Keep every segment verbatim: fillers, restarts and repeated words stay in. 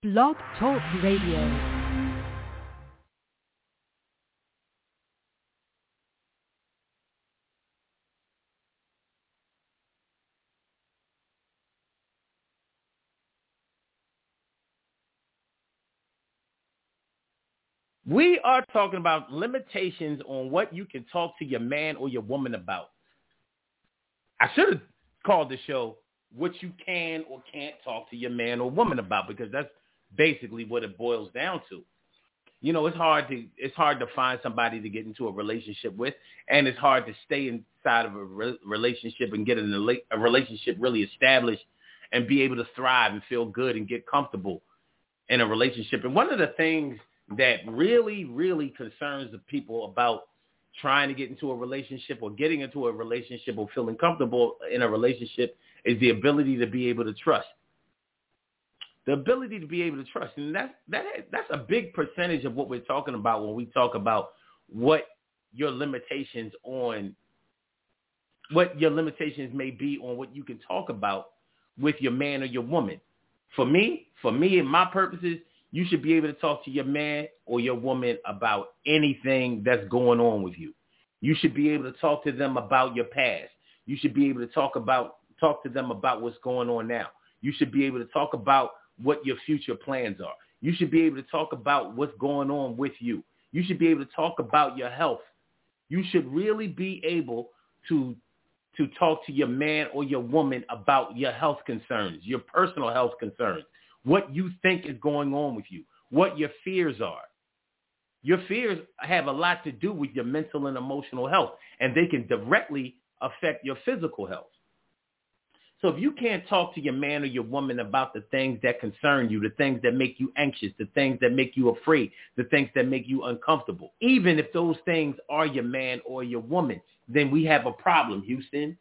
Blog Talk Radio. We are talking about limitations on what you can talk to your man or your woman about. I should have called the show what you can or can't talk to your man or woman about, because that's basically what it boils down to. You know, it's hard to it's hard to find somebody to get into a relationship with, and it's hard to stay inside of a re- relationship and get a, a relationship really established and be able to thrive and feel good and get comfortable in a relationship. And one of the things that really, really concerns the people about trying to get into a relationship or getting into a relationship or feeling comfortable in a relationship is the ability to be able to trust. The ability to be able to trust. And that's, that, that's a big percentage of what we're talking about when we talk about what your limitations on, what your limitations may be on what you can talk about with your man or your woman. For me, for me and my purposes, you should be able to talk to your man or your woman about anything that's going on with you. You should be able to talk to them about your past. You should be able to talk about talk to them about what's going on now. You should be able to talk about what your future plans are. You should be able to talk about what's going on with you. You should be able to talk about your health. You should really be able to to talk to your man or your woman about your health concerns, your personal health concerns. What you think is going on with you, what your fears are. Your fears have a lot to do with your mental and emotional health, and they can directly affect your physical health. So if you can't talk to your man or your woman about the things that concern you, the things that make you anxious, the things that make you afraid, the things that make you uncomfortable, even if those things are your man or your woman, then we have a problem, Houston.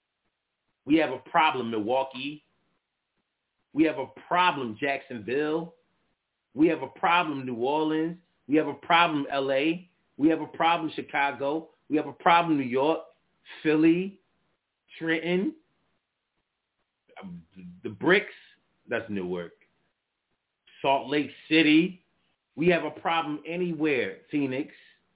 We have a problem, Milwaukee. We have a problem, Jacksonville. We have a problem, New Orleans. We have a problem, L A. We have a problem, Chicago. We have a problem, New York, Philly, Trenton, the Bricks, that's Newark, Salt Lake City. We have a problem anywhere, Phoenix.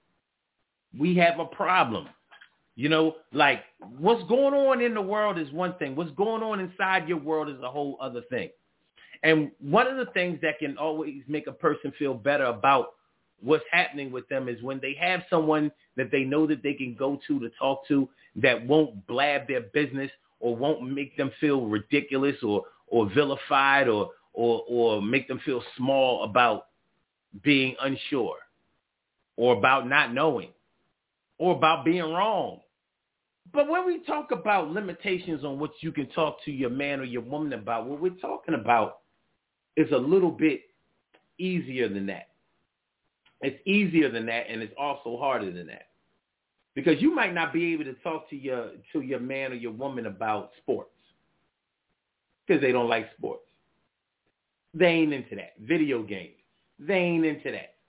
We have a problem. You know, like what's going on in the world is one thing. What's going on inside your world is a whole other thing. And one of the things that can always make a person feel better about what's happening with them is when they have someone that they know that they can go to to talk to that won't blab their business or won't make them feel ridiculous or or vilified or or or make them feel small about being unsure or about not knowing or about being wrong. But when we talk about limitations on what you can talk to your man or your woman about, what we're talking about is a little bit easier than that. It's easier than that, and it's also harder than that. Because you might not be able to talk to your to your man or your woman about sports because they don't like sports. They ain't into that. Video games. They ain't into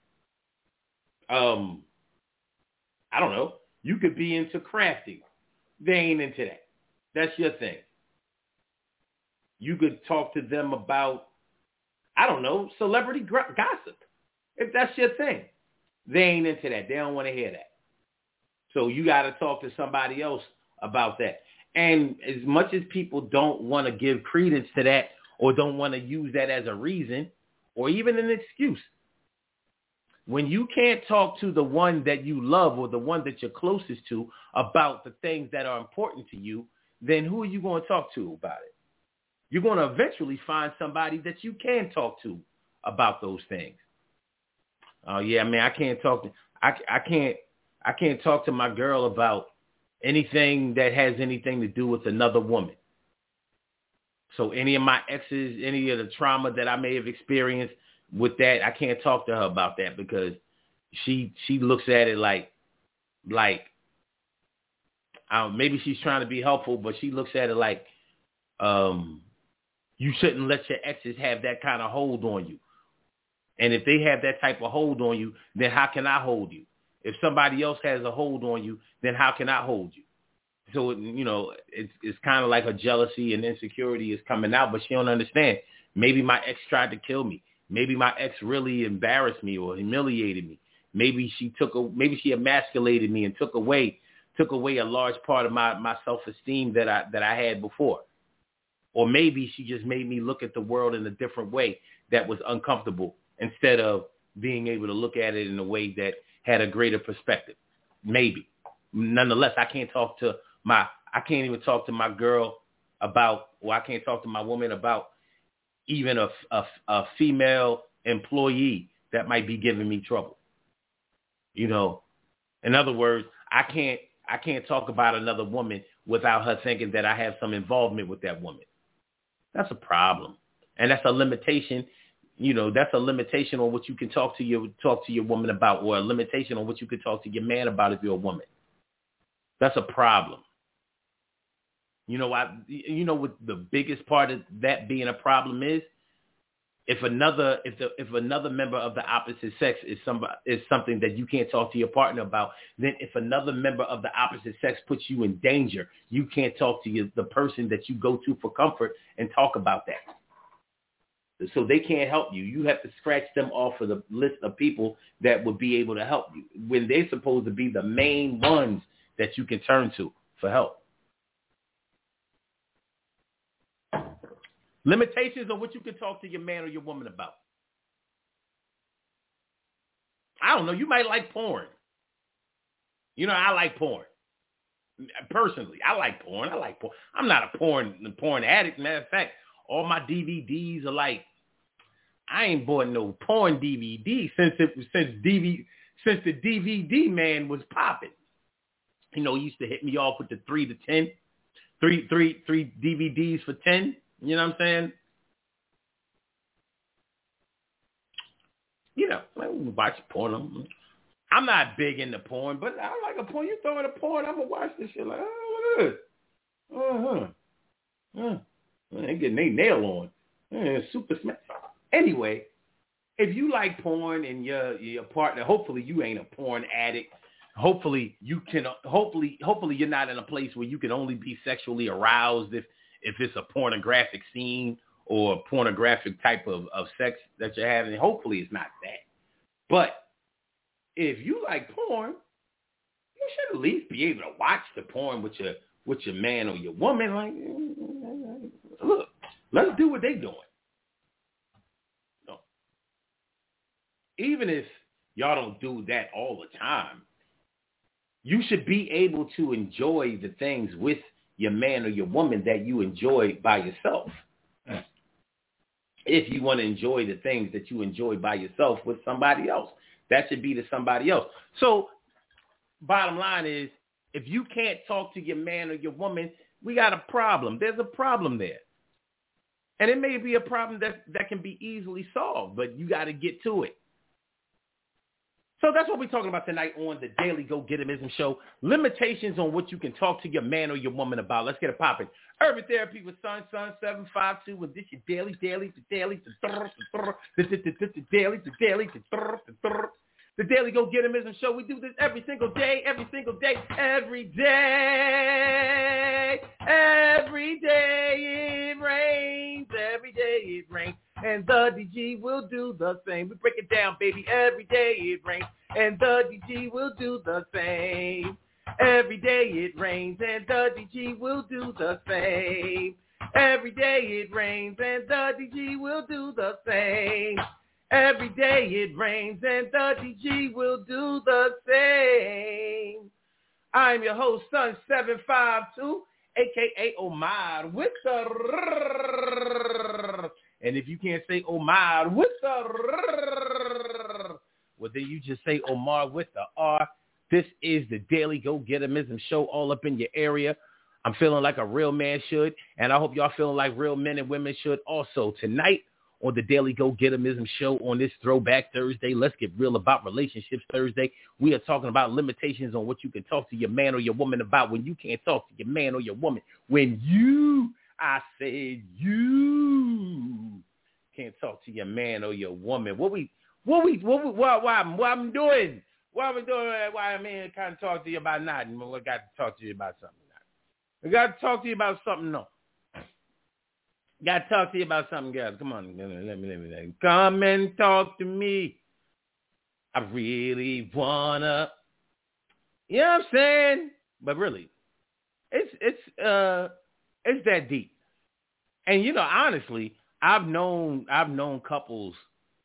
that. Um, I don't know. You could be into crafting. They ain't into that. That's your thing. You could talk to them about, I don't know, celebrity gossip. If that's your thing. They ain't into that. They don't want to hear that. So you got to talk to somebody else about that. And as much as people don't want to give credence to that or don't want to use that as a reason or even an excuse, when you can't talk to the one that you love or the one that you're closest to about the things that are important to you, then who are you going to talk to about it? You're going to eventually find somebody that you can talk to about those things. Oh, uh, yeah, I mean, I can't talk to, I, I can't, I can't talk to my girl about anything that has anything to do with another woman. So any of my exes, any of the trauma that I may have experienced with that, I can't talk to her about that because she she looks at it like, like um, maybe she's trying to be helpful, but she looks at it like um, you shouldn't let your exes have that kind of hold on you. And if they have that type of hold on you, then how can I hold you? If somebody else has a hold on you, then how can I hold you? So, you know, it's it's kind of like her jealousy and insecurity is coming out, but she don't understand. Maybe my ex tried to kill me. Maybe my ex really embarrassed me or humiliated me. Maybe she took a, maybe she emasculated me and took away took away a large part of my, my self-esteem that I that I had before. Or maybe she just made me look at the world in a different way that was uncomfortable instead of being able to look at it in a way that had a greater perspective. Maybe. Nonetheless, I can't talk to my I can't even talk to my girl about, or I can't talk to my woman about even a, a, a female employee that might be giving me trouble. You know, in other words, I can't I can't talk about another woman without her thinking that I have some involvement with that woman. That's a problem. And that's a limitation. You know, that's a limitation on what you can talk to your talk to your woman about, or a limitation on what you can talk to your man about if you're a woman. That's a problem. You know, I you know what the biggest part of that being a problem is? If another if the if another member of the opposite sex is somebody is something that you can't talk to your partner about, then if another member of the opposite sex puts you in danger, you can't talk to your, the person that you go to for comfort and talk about that. So they can't help you. You have to scratch them off of the list of people that would be able to help you when they're supposed to be the main ones that you can turn to for help. Limitations on what you can talk to your man or your woman about. I don't know. You might like porn. You know, I like porn. Personally, I like porn. I like porn. I'm not a porn porn addict. Matter of fact, all my D V Ds are like, I ain't bought no porn D V D since it was since D V since the D V D man was popping. You know, he used to hit me off with the three to ten, three three three D V Ds for ten. You know what I'm saying? You know, like we watch porn. I'm not big into porn, but I like a porn. You throw in a porn, I'm gonna watch this shit. Like, oh, look at this. Uh huh. Uh, they getting their nail on. Uh, super smack. Anyway, if you like porn and your your partner, hopefully you ain't a porn addict. Hopefully you can. Hopefully, hopefully you're not in a place where you can only be sexually aroused if. if it's a pornographic scene or a pornographic type of, of sex that you're having. Hopefully it's not that. But if you like porn, you should at least be able to watch the porn with your with your man or your woman. Like, look, let's do what they're doing. No. Even if y'all don't do that all the time, you should be able to enjoy the things with your man or your woman that you enjoy by yourself. If you want to enjoy the things that you enjoy by yourself with somebody else, that should be to somebody else. So bottom line is, if you can't talk to your man or your woman, we got a problem. There's a problem there. And it may be a problem that, that can be easily solved, but you got to get to it. So that's what we're talking about tonight on the Daily Go-Getimism Show. Limitations on what you can talk to your man or your woman about. Let's get it popping. Urban Therapy with Sun Sun seven five two. And this your daily, daily, the daily, the daily, the daily, the Daily Go-Getimism Show. We do this every single day, every single day, every day. Every day it rains, every day it rains. And the D G will do the same. We break it down, baby. Every day it rains, and the D G will do the same. Every day it rains, and the D G will do the same. Every day it rains, and the D G will do the same. Every day it rains, and the D G will do the same. I'm your host, Sun seven five two, a k a. Omar, with the... And if you can't say Omar with the, well, then you just say Omar with the R. This is the Daily Go-Getimism Show, all up in your area. I'm feeling like a real man should, and I hope y'all feeling like real men and women should also. Tonight on the Daily Go-Getimism Show on this Throwback Thursday, let's get real about relationships Thursday. We are talking about limitations on what you can talk to your man or your woman about when you can't talk to your man or your woman. When you... I said you can't talk to your man or your woman. What we, what we, what we, what, what, I'm, what I'm doing? What I'm doing? Why I'm here kind of talk to you about nothing. I got to talk to you about something. I got to talk to you about something. No. Gotta talk to you about something, girls. Come on, let me, let me, let me, let me. Come and talk to me. I really wanna. You know what I'm saying? But really, it's it's uh it's that deep. And you know, honestly, I've known I've known couples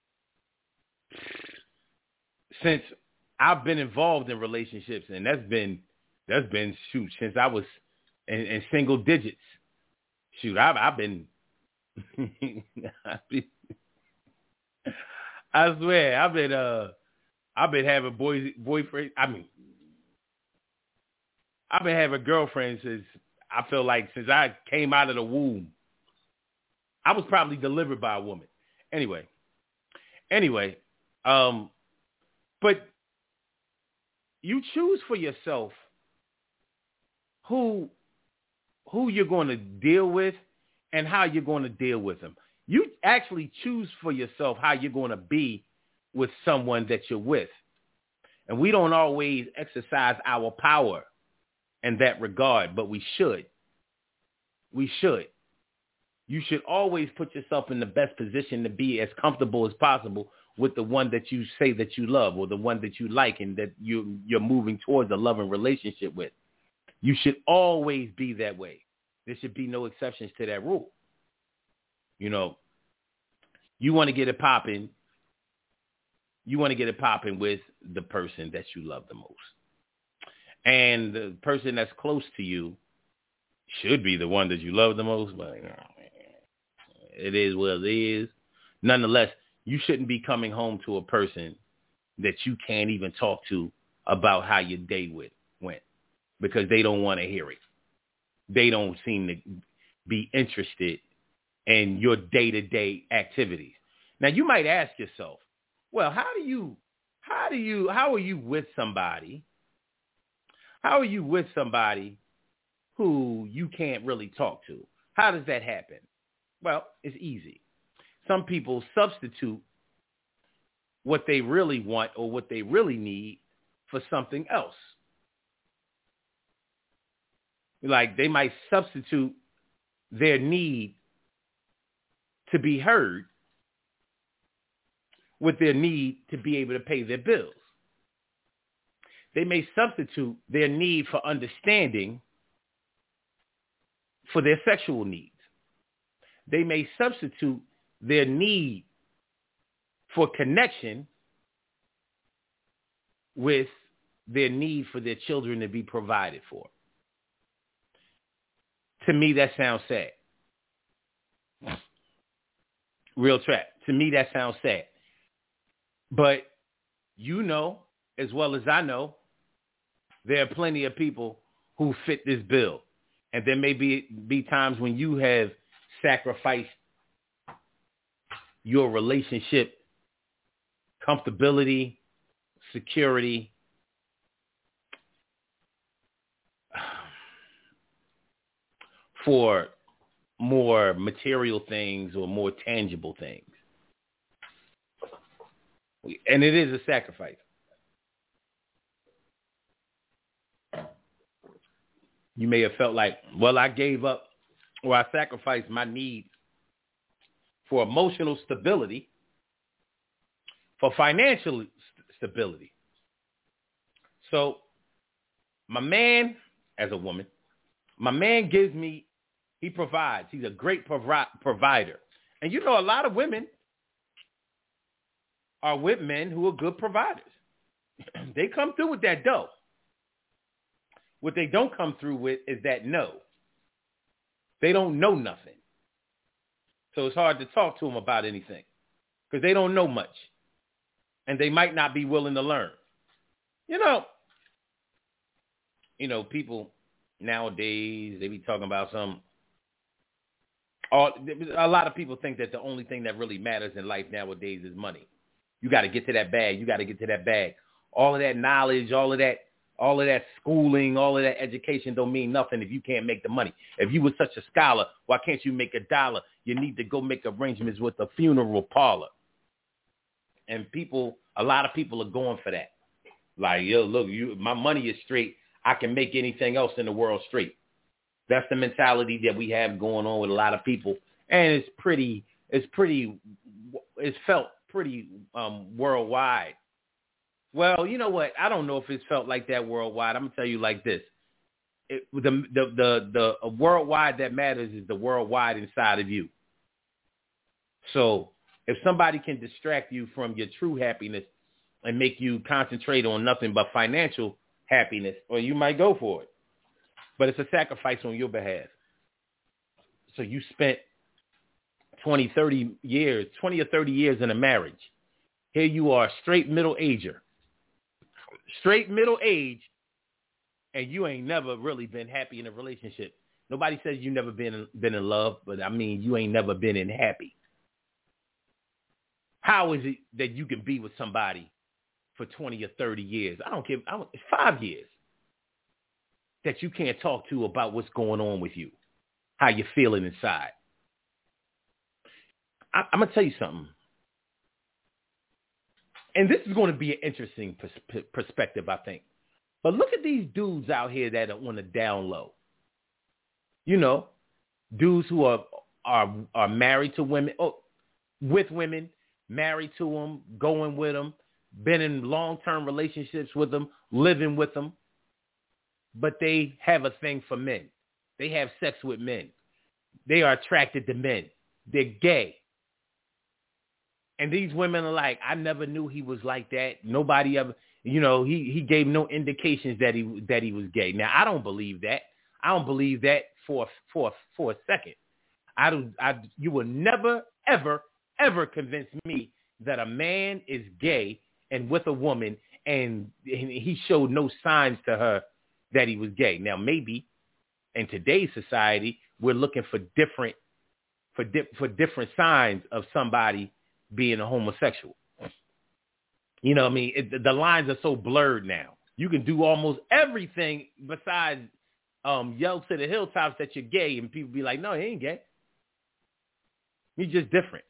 since I've been involved in relationships, and that's been that's been shoot since I was in, in single digits. Shoot, I've I've been, I've been I swear I've been uh I've been having boys boyfriend. I mean, I've been having girlfriends since I feel like since I came out of the womb. I was probably delivered by a woman. Anyway, anyway, um, but you choose for yourself who who you're going to deal with and how you're going to deal with them. You actually choose for yourself how you're going to be with someone that you're with. And we don't always exercise our power in that regard, but we should. We should. You should always put yourself in the best position to be as comfortable as possible with the one that you say that you love or the one that you like and that you, you're moving towards a loving relationship with. You should always be that way. There should be no exceptions to that rule. You know, you want to get it popping. You want to get it popping with the person that you love the most. And the person that's close to you should be the one that you love the most, but you know, it is what it is. Nonetheless, you shouldn't be coming home to a person that you can't even talk to about how your day went, because they don't want to hear it. They don't seem to be interested in your day-to-day activities. Now, you might ask yourself, well, how do you, how do you, how are you with somebody? How are you with somebody who you can't really talk to? How does that happen? Well, it's easy. Some people substitute what they really want or what they really need for something else. Like they might substitute their need to be heard with their need to be able to pay their bills. They may substitute their need for understanding for their sexual needs. They may substitute their need for connection with their need for their children to be provided for. To me, that sounds sad. Real trap. To me, that sounds sad. But you know, as well as I know, there are plenty of people who fit this bill. And there may be, be times when you have sacrificed your relationship comfortability, security, for more material things or more tangible things. And it is a sacrifice. You may have felt like, well, I gave up or I sacrificed my need for emotional stability for financial st- stability. So my man, as a woman, my man gives me, he provides. He's a great provi- provider. And you know, a lot of women are with men who are good providers. They come through with that dough. What they don't come through with is that no. They don't know nothing. So it's hard to talk to them about anything because they don't know much. And they might not be willing to learn. You know, you know, people nowadays, they be talking about some, all, a lot of people think that the only thing that really matters in life nowadays is money. You got to get to that bag. You got to get to that bag. All of that knowledge, all of that, all of that schooling, all of that education don't mean nothing if you can't make the money. If you were such a scholar, why can't you make a dollar? You need to go make arrangements with the funeral parlor. And people, a lot of people are going for that. Like, yo, look, you, my money is straight. I can make anything else in the world straight. That's the mentality that we have going on with a lot of people and it's pretty, it's pretty, it's felt pretty um, worldwide. Well, you know what? I don't know if it's felt like that worldwide. I'm gonna tell you like this: it, the, the the the the worldwide that matters is the worldwide inside of you. So if somebody can distract you from your true happiness and make you concentrate on nothing but financial happiness, well, you might go for it. But it's a sacrifice on your behalf. So you spent twenty, thirty years, twenty or thirty years in a marriage. Here you are, straight middle ager, straight middle age, and you ain't never really been happy in a relationship. Nobody says you never been been in love, but I mean, you ain't never been in happy. How is it that you can be with somebody for twenty or thirty years? I don't care. I don't, five years that you can't talk to about what's going on with you, how you're feeling inside. I, I'm going to tell you something. And this is going to be an interesting pers- perspective, I think. But look at these dudes out here that are on the down low. You know, dudes who are are are married to women, oh, with women, married to them, going with them, been in long-term relationships with them, living with them, but they have a thing for men. They have sex with men. They are attracted to men. They're gay. And these women are like, I never knew he was like that. Nobody ever, you know, he, he gave no indications that he that he was gay. Now, I don't believe that. I don't believe that for for for a second. I don't. I you will never ever ever convince me that a man is gay and with a woman and, and he showed no signs to her that he was gay. Now, maybe in today's society we're looking for different for di- for different signs of somebody being a homosexual. You know what I mean? It, the lines are so blurred now. You can do almost everything besides um, yell to the hilltops that you're gay, and people be like, no, he ain't gay. He's just different.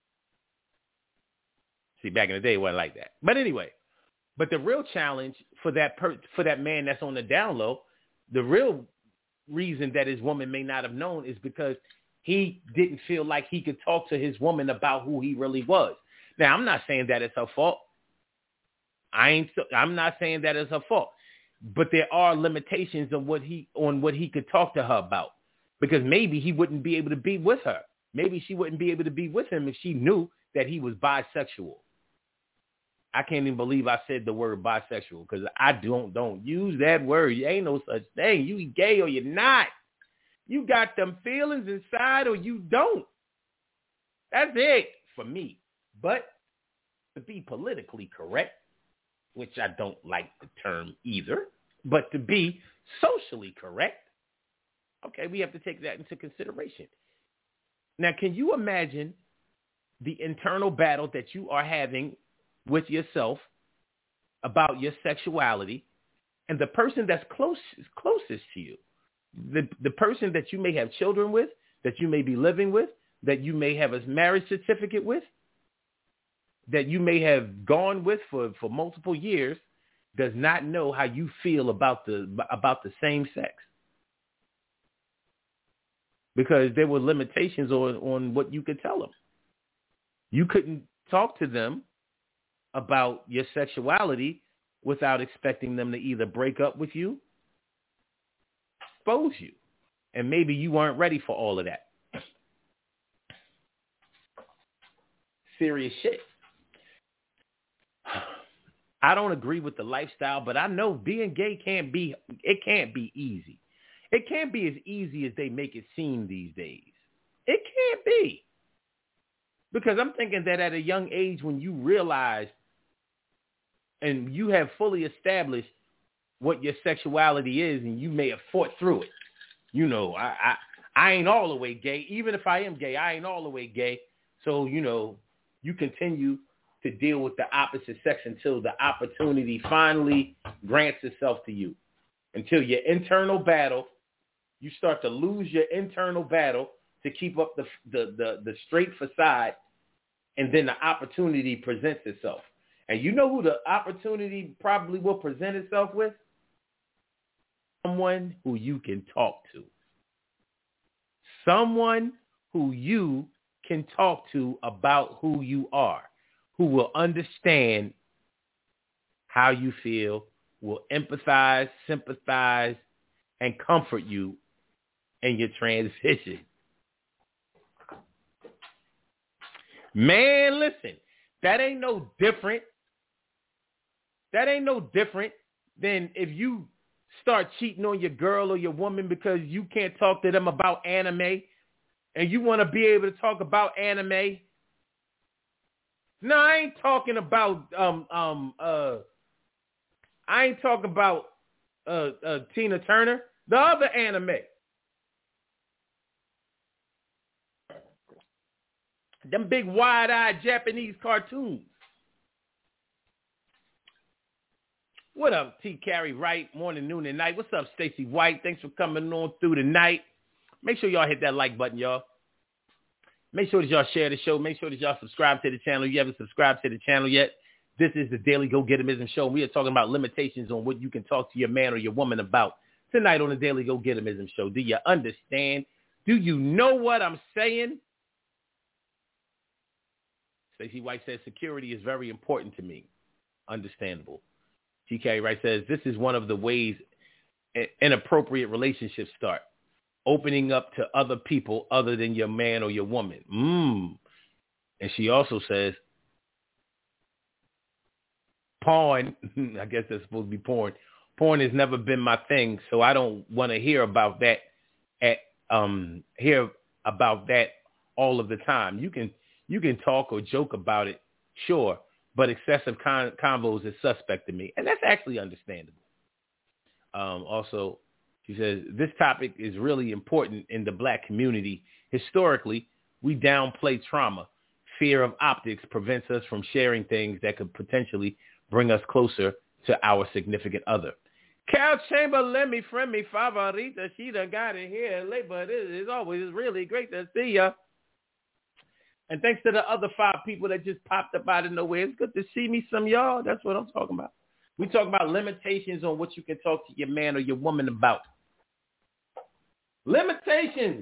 See, back in the day, it wasn't like that. But anyway, but the real challenge for that per- for that man that's on the down low, the real reason that his woman may not have known is because he didn't feel like he could talk to his woman about who he really was. Now, I'm not saying that it's her fault. I ain't. I'm not saying that it's her fault. But there are limitations on what he on what he could talk to her about, because maybe he wouldn't be able to be with her. Maybe she wouldn't be able to be with him if she knew that he was bisexual. I can't even believe I said the word bisexual, because I don't don't use that word. You ain't no such thing. You gay or you're not. You got them feelings inside or you don't. That's it for me. But to be politically correct, which I don't like the term either, but to be socially correct, okay, we have to take that into consideration. Now, can you imagine the internal battle that you are having with yourself about your sexuality and the person that's close, closest to you, the, the person that you may have children with, that you may be living with, that you may have a marriage certificate with, that you may have gone with for, for multiple years, does not know how you feel about the about the same sex, because there were limitations on, on what you could tell them. You couldn't talk to them about your sexuality without expecting them to either break up with you, expose you, and maybe you weren't ready for all of that. Serious shit. I don't agree with the lifestyle, but I know being gay can't be, it can't be easy. It can't be as easy as they make it seem these days. It can't be. Because I'm thinking that at a young age, when you realize and you have fully established what your sexuality is, and you may have fought through it. You know, I, I, I ain't all the way gay. Even if I am gay, I ain't all the way gay. So, you know, you continue to deal with the opposite sex until the opportunity finally grants itself to you. Until your internal battle, you start to lose your internal battle to keep up the the the, the straight facade, and then the opportunity presents itself. And you know who the opportunity probably will present itself with? Someone who you can talk to. Someone who you can talk to about who you are, who will understand how you feel, will empathize, sympathize, and comfort you in your transition. Man, listen, that ain't no different. That ain't no different than if you start cheating on your girl or your woman because you can't talk to them about anime and you want to be able to talk about anime. No, I ain't talking about um um uh I ain't talking about uh, uh Tina Turner, the other anime. Them big wide-eyed Japanese cartoons. What up, T. Carey Wright, morning, noon, and night. What's up, Stacey White? Thanks for coming on through tonight. Make sure y'all hit that like button, y'all. Make sure that y'all share the show. Make sure that y'all subscribe to the channel. If you haven't subscribed to the channel yet, this is the Daily Go-Getimism Show. We are talking about limitations on what you can talk to your man or your woman about tonight on the Daily Go-Getimism Show. Do you understand? Do you know what I'm saying? Stacey White says security is very important to me. Understandable. T K Wright says this is one of the ways inappropriate relationships start. Opening up to other people other than your man or your woman. Mm. And she also says porn, I guess that's supposed to be porn. Porn has never been my thing, so I don't want to hear about that at um hear about that all of the time. You can you can talk or joke about it, sure, but excessive con- convos is suspect to me, and that's actually understandable. Um, also, she says, this topic is really important in the black community. Historically, we downplay trauma. Fear of optics prevents us from sharing things that could potentially bring us closer to our significant other. Cal Chamberlain, me friend, me favorita, she done got it here late, but it is always really great to see ya. And thanks to the other five people that just popped up out of nowhere. It's good to see me some y'all. That's what I'm talking about. We talk about limitations on what you can talk to your man or your woman about. Limitations.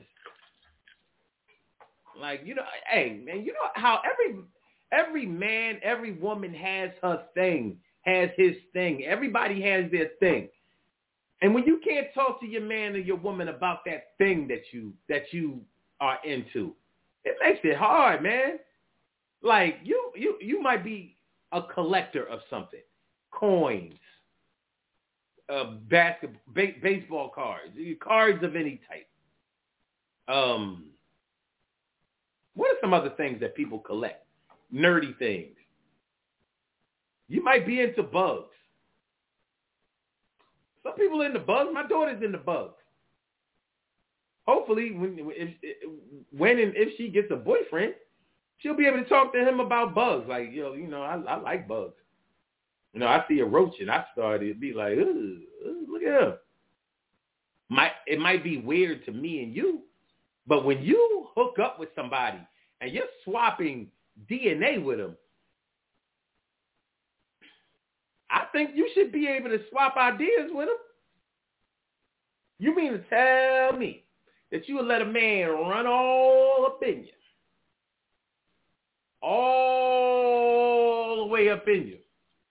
Like, you know, hey, man, you know how every every man, every woman has her thing, has his thing. Everybody has their thing. And when you can't talk to your man or your woman about that thing that you that you are into, it makes it hard, man. Like, you you you might be a collector of something. Coins, uh, basketball, ba- baseball cards, cards of any type. Um, what are some other things that people collect? Nerdy things. You might be into bugs. Some people are into bugs. My daughter's into bugs. Hopefully, when if, when and if she gets a boyfriend, she'll be able to talk to him about bugs. Like, yo, you know, I, I like bugs. You know, I see a roach and I started to be like, ooh, ooh, look at him. Might, it might be weird to me and you, but when you hook up with somebody and you're swapping D N A with them, I think you should be able to swap ideas with them. You mean to tell me that you would let a man run all up in you? All the way up in you.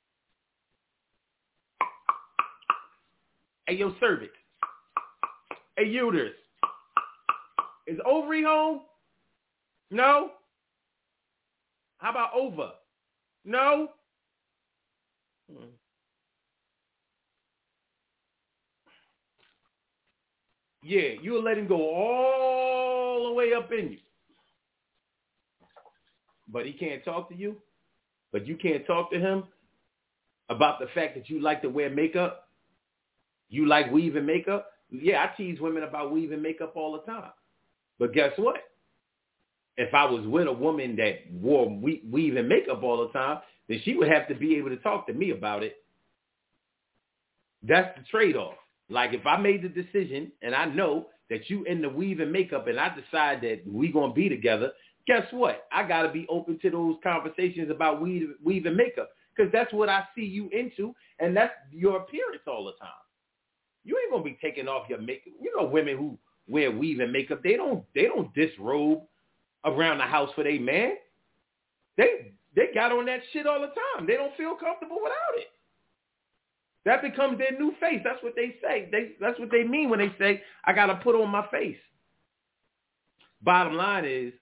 Hey, yo, cervix. Hey, uterus. Is ovary home? No. How about ova? No. Hmm. Yeah, you'll let him go all the way up in you. But he can't talk to you? But you can't talk to him about the fact that you like to wear makeup? You like weaving makeup? Yeah, I tease women about weaving makeup all the time. But guess what? If I was with a woman that wore we- weaving makeup all the time, then she would have to be able to talk to me about it. That's the trade-off. Like, if I made the decision and I know that you into weaving makeup and I decide that we going to be together, guess what? I got to be open to those conversations about weave, weaving makeup because that's what I see you into, and that's your appearance all the time. You ain't going to be taking off your makeup. You know women who wear weaving makeup, they don't they don't disrobe around the house for their man. They they got on that shit all the time. They don't feel comfortable without it. That becomes their new face. That's what they say. They that's what they mean when they say, I got to put on my face. Bottom line is,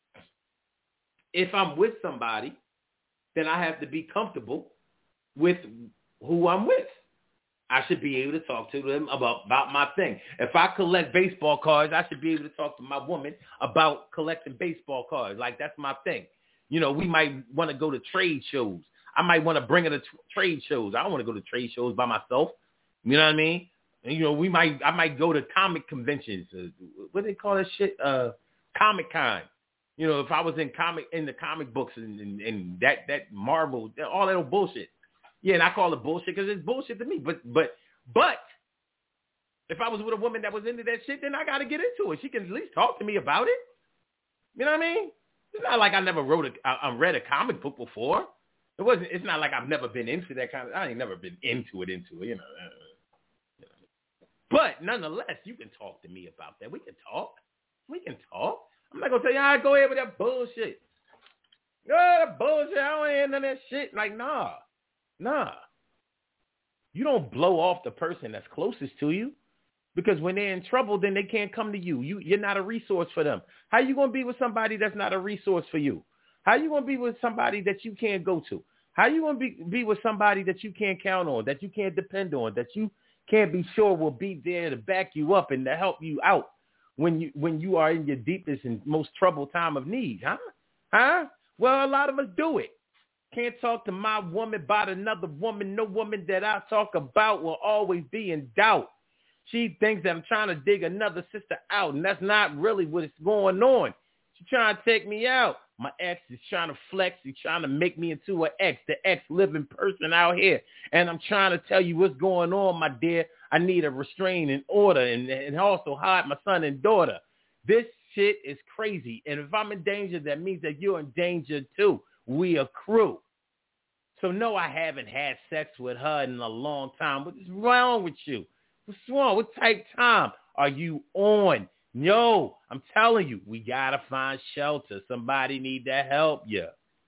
if I'm with somebody, then I have to be comfortable with who I'm with. I should be able to talk to them about, about my thing. If I collect baseball cards, I should be able to talk to my woman about collecting baseball cards. Like, that's my thing. You know, we might want to go to trade shows. I might want to bring her to t- trade shows. I don't want to go to trade shows by myself. You know what I mean? And, you know, we might, I might go to comic conventions. Uh, what do they call that shit? Uh, Comic-Con. You know, if I was in comic, in the comic books and, and, and that, that Marvel, all that old bullshit. Yeah, and I call it bullshit because it's bullshit to me. But, but, but if I was with a woman that was into that shit, then I got to get into it. She can at least talk to me about it. You know what I mean? It's not like I never wrote a, I, I read a comic book before. It wasn't. It's not like I've never been into that kind of. I ain't never been into it, into it. You know. Uh, but nonetheless, you can talk to me about that. We can talk. We can talk. I'm not gonna tell you, all right, go ahead with that bullshit. Oh, that bullshit. I don't hear none of that shit. Like, nah. Nah. You don't blow off the person that's closest to you, because when they're in trouble, then they can't come to you. You you're not a resource for them. How you gonna be with somebody that's not a resource for you? How you gonna be with somebody that you can't go to? How you gonna be, be with somebody that you can't count on, that you can't depend on, that you can't be sure will be there to back you up and to help you out when you when you are in your deepest and most troubled time of need? Huh? Huh? Well, a lot of us do it. Can't talk to my woman about another woman. No woman that I talk about will always be in doubt. She thinks that I'm trying to dig another sister out, and that's not really what's going on. She's trying to take me out. My ex is trying to flex. He's trying to make me into an ex, the ex-living person out here. And I'm trying to tell you what's going on, my dear. I need a restraining order and, and also hide my son and daughter. This shit is crazy. And if I'm in danger, that means that you're in danger too. We a crew. So no, I haven't had sex with her in a long time. What's wrong with you? What's wrong? What type of time are you on? No, I'm telling you, we got to find shelter. Somebody need to help you.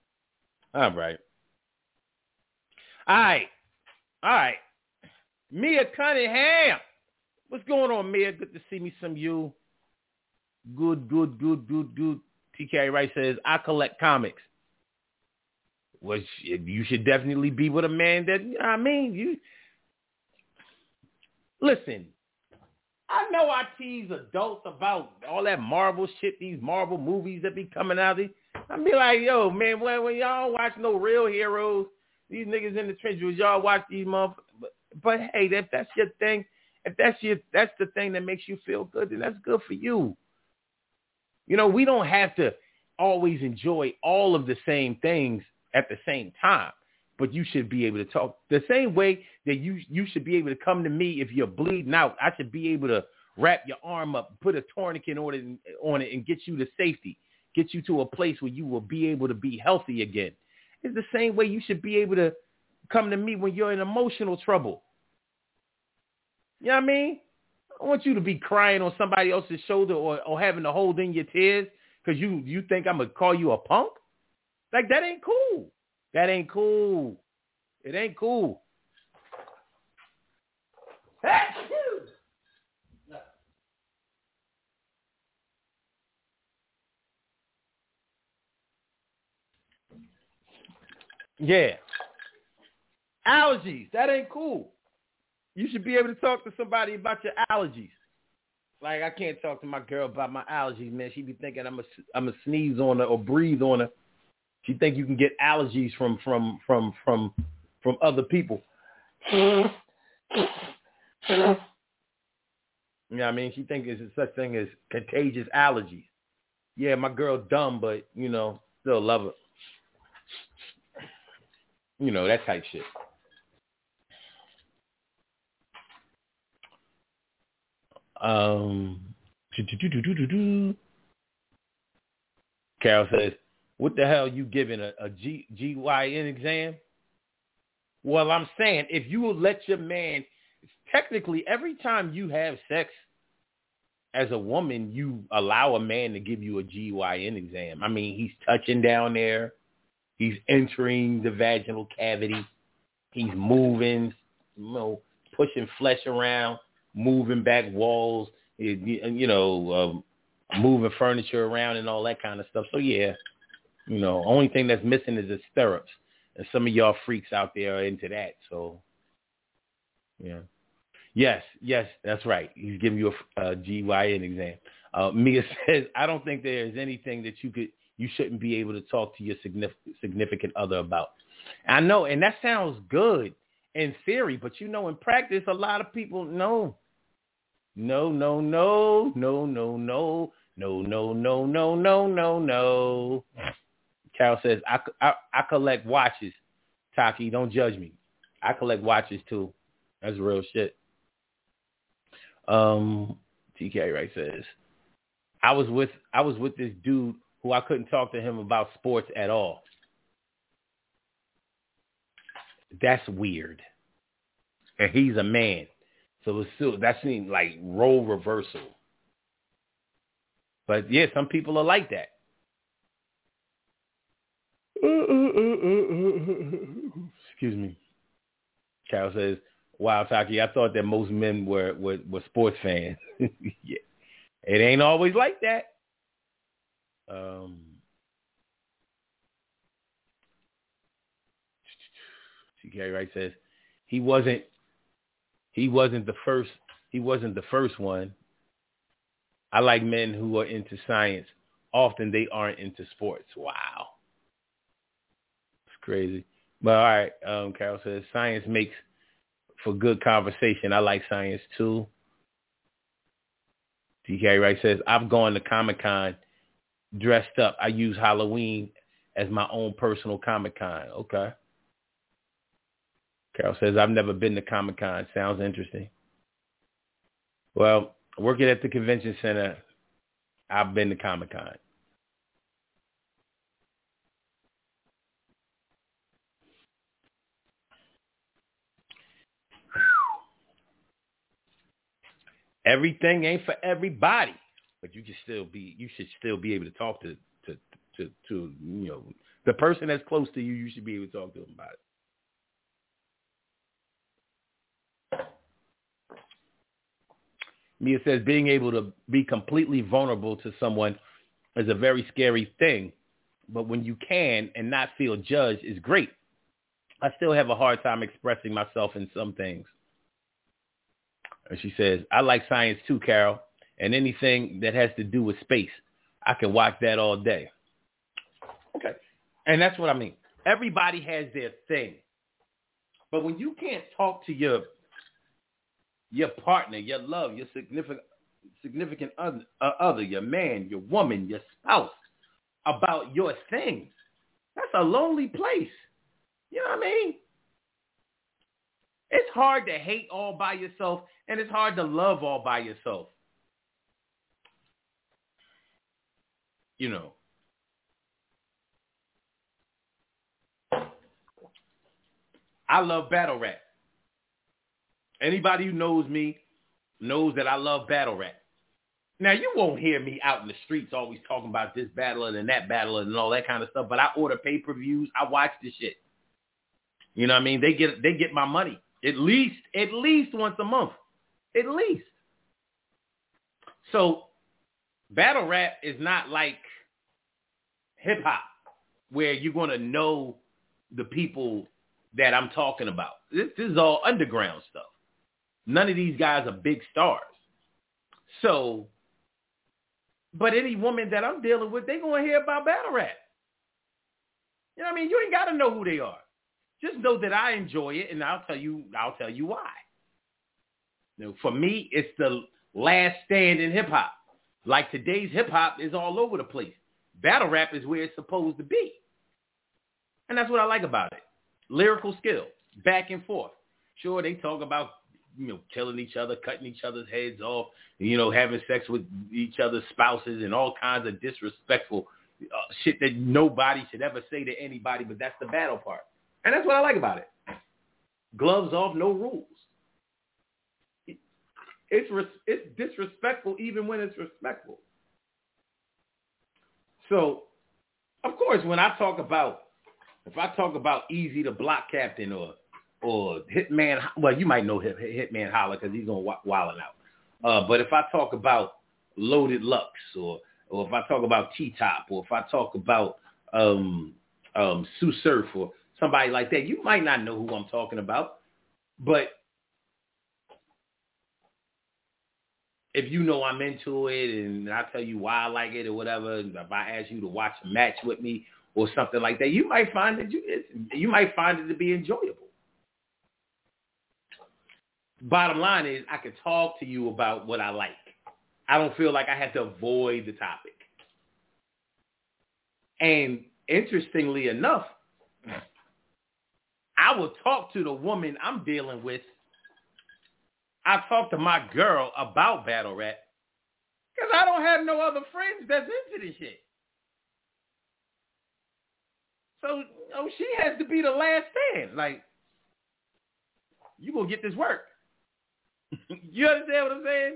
All right. All right. All right. Mia Cunningham. What's going on, Mia? Good to see me some you. Good, good, good, good, good. T K Wright says, I collect comics. Well, you should definitely be with a man that, I mean, you, listen, I know I tease adults about all that Marvel shit, these Marvel movies that be coming out. I be like, yo, man, when, when y'all don't watch no real heroes, these niggas in the trenches, y'all watch these motherfuckers. But, but hey, if that's your thing, if that's your, that's the thing that makes you feel good, then that's good for you. You know, we don't have to always enjoy all of the same things at the same time, but you should be able to talk the same way that you you should be able to come to me if you're bleeding out. I should be able to wrap your arm up, put a tourniquet on it, on it and get you to safety, get you to a place where you will be able to be healthy again. It's the same way you should be able to come to me when you're in emotional trouble. You know what I mean? I want you to be crying on somebody else's shoulder or, or having to hold in your tears because you, you think I'm going to call you a punk? Like, that ain't cool. That ain't cool. It ain't cool. Yeah. Allergies. That ain't cool. You should be able to talk to somebody about your allergies. Like, I can't talk to my girl about my allergies, man. She be thinking I'm a, I'm a sneeze on her or breathe on her. She think you can get allergies from from from from from other people. You know what I mean? She think it's such thing as contagious allergies. Yeah, my girl dumb, but you know, still love her. You know, that type shit. Um, Carol says, what the hell you giving a, a G, G Y N exam? Well, I'm saying if you will let your man, technically every time you have sex, as a woman, you allow a man to give you a G Y N exam. I mean, he's touching down there. He's entering the vaginal cavity. He's moving, you know, pushing flesh around, moving back walls, you know, um, moving furniture around and all that kind of stuff. So, yeah, you know, only thing that's missing is the stirrups. And some of y'all freaks out there are into that. So, yeah. Yes, yes, that's right. He's giving you a, a G Y N exam. Uh, Mia says, I don't think there is anything that you could, you shouldn't be able to talk to your significant, significant other about. I know, and that sounds good in theory, but you know, in practice, a lot of people, no, no, no, no, no, no, no, no, no, no, no, no, no, no. Carol says, I, I, I collect watches. Taki, don't judge me. I collect watches too. That's real shit. Um, T K Wright says, I was with I was with this dude who I couldn't talk to him about sports at all. That's weird. And he's a man. So it's still, that seems like role reversal. But yeah, some people are like that. Excuse me. Carol says, wow, Taki, I thought that most men were, were, were sports fans. Yeah. It ain't always like that. Um, C K Wright says, he wasn't he wasn't the first he wasn't the first one. I like men who are into science. Often they aren't into sports. Wow. It's crazy. But all right, um, Carol says, science makes for good conversation. I like science too. T K Wright says, I've gone to Comic-Con dressed up. I use Halloween as my own personal Comic-Con. Okay. Carol says, I've never been to Comic-Con. Sounds interesting. Well, working at the convention center, I've been to Comic-Con. Everything ain't for everybody, but you can still be. You should still be able to talk to to to to you know the person that's close to you. You should be able to talk to them about it. Mia says being able to be completely vulnerable to someone is a very scary thing, but when you can and not feel judged is great. I still have a hard time expressing myself in some things. And she says, I like science too, Carol, and anything that has to do with space. I can watch that all day. Okay. And that's what I mean. Everybody has their thing. But when you can't talk to your your partner, your love, your significant significant other, uh, other, your man, your woman, your spouse, about your thing, that's a lonely place. You know what I mean? It's hard to hate all by yourself, and it's hard to love all by yourself. You know. I love battle rap. Anybody who knows me knows that I love battle rap. Now, you won't hear me out in the streets always talking about this battler and that battler and all that kind of stuff, but I order pay-per-views. I watch this shit. You know what I mean? They get they get my money. At least, at least once a month. At least. So, battle rap is not like hip-hop, where you're going to know the people that I'm talking about. This, this is all underground stuff. None of these guys are big stars. So, but any woman that I'm dealing with, they're going to hear about battle rap. You know what I mean? You ain't got to know who they are. Just know that I enjoy it, and I'll tell you, I'll tell you why. You know, for me, it's the last stand in hip-hop. Like today's hip-hop is all over the place. Battle rap is where it's supposed to be. And that's what I like about it. Lyrical skill, back and forth. Sure, they talk about, you know, killing each other, cutting each other's heads off, you know, having sex with each other's spouses and all kinds of disrespectful uh, shit that nobody should ever say to anybody, but that's the battle part. And that's what I like about it. Gloves off, no rules. it's res- it's disrespectful even when it's respectful. So, of course, when I talk about, if I talk about Easy the Block Captain or or Hitman, well, you might know Hit, Hitman Holler because he's on Wildin' Out. Uh, but if I talk about Loaded Lux or or if I talk about T-Top or if I talk about um, um, Sue Surf or somebody like that, you might not know who I'm talking about. But if you know I'm into it and I tell you why I like it or whatever, if I ask you to watch a match with me or something like that, you might find it, you, it, you might find it to be enjoyable. Bottom line is I can talk to you about what I like. I don't feel like I have to avoid the topic. And interestingly enough, I will talk to the woman I'm dealing with. I talk to my girl about battle rap because I don't have no other friends that's into this shit. So, you know, she has to be the last stand. Like, you gonna get this work. You understand what I'm saying?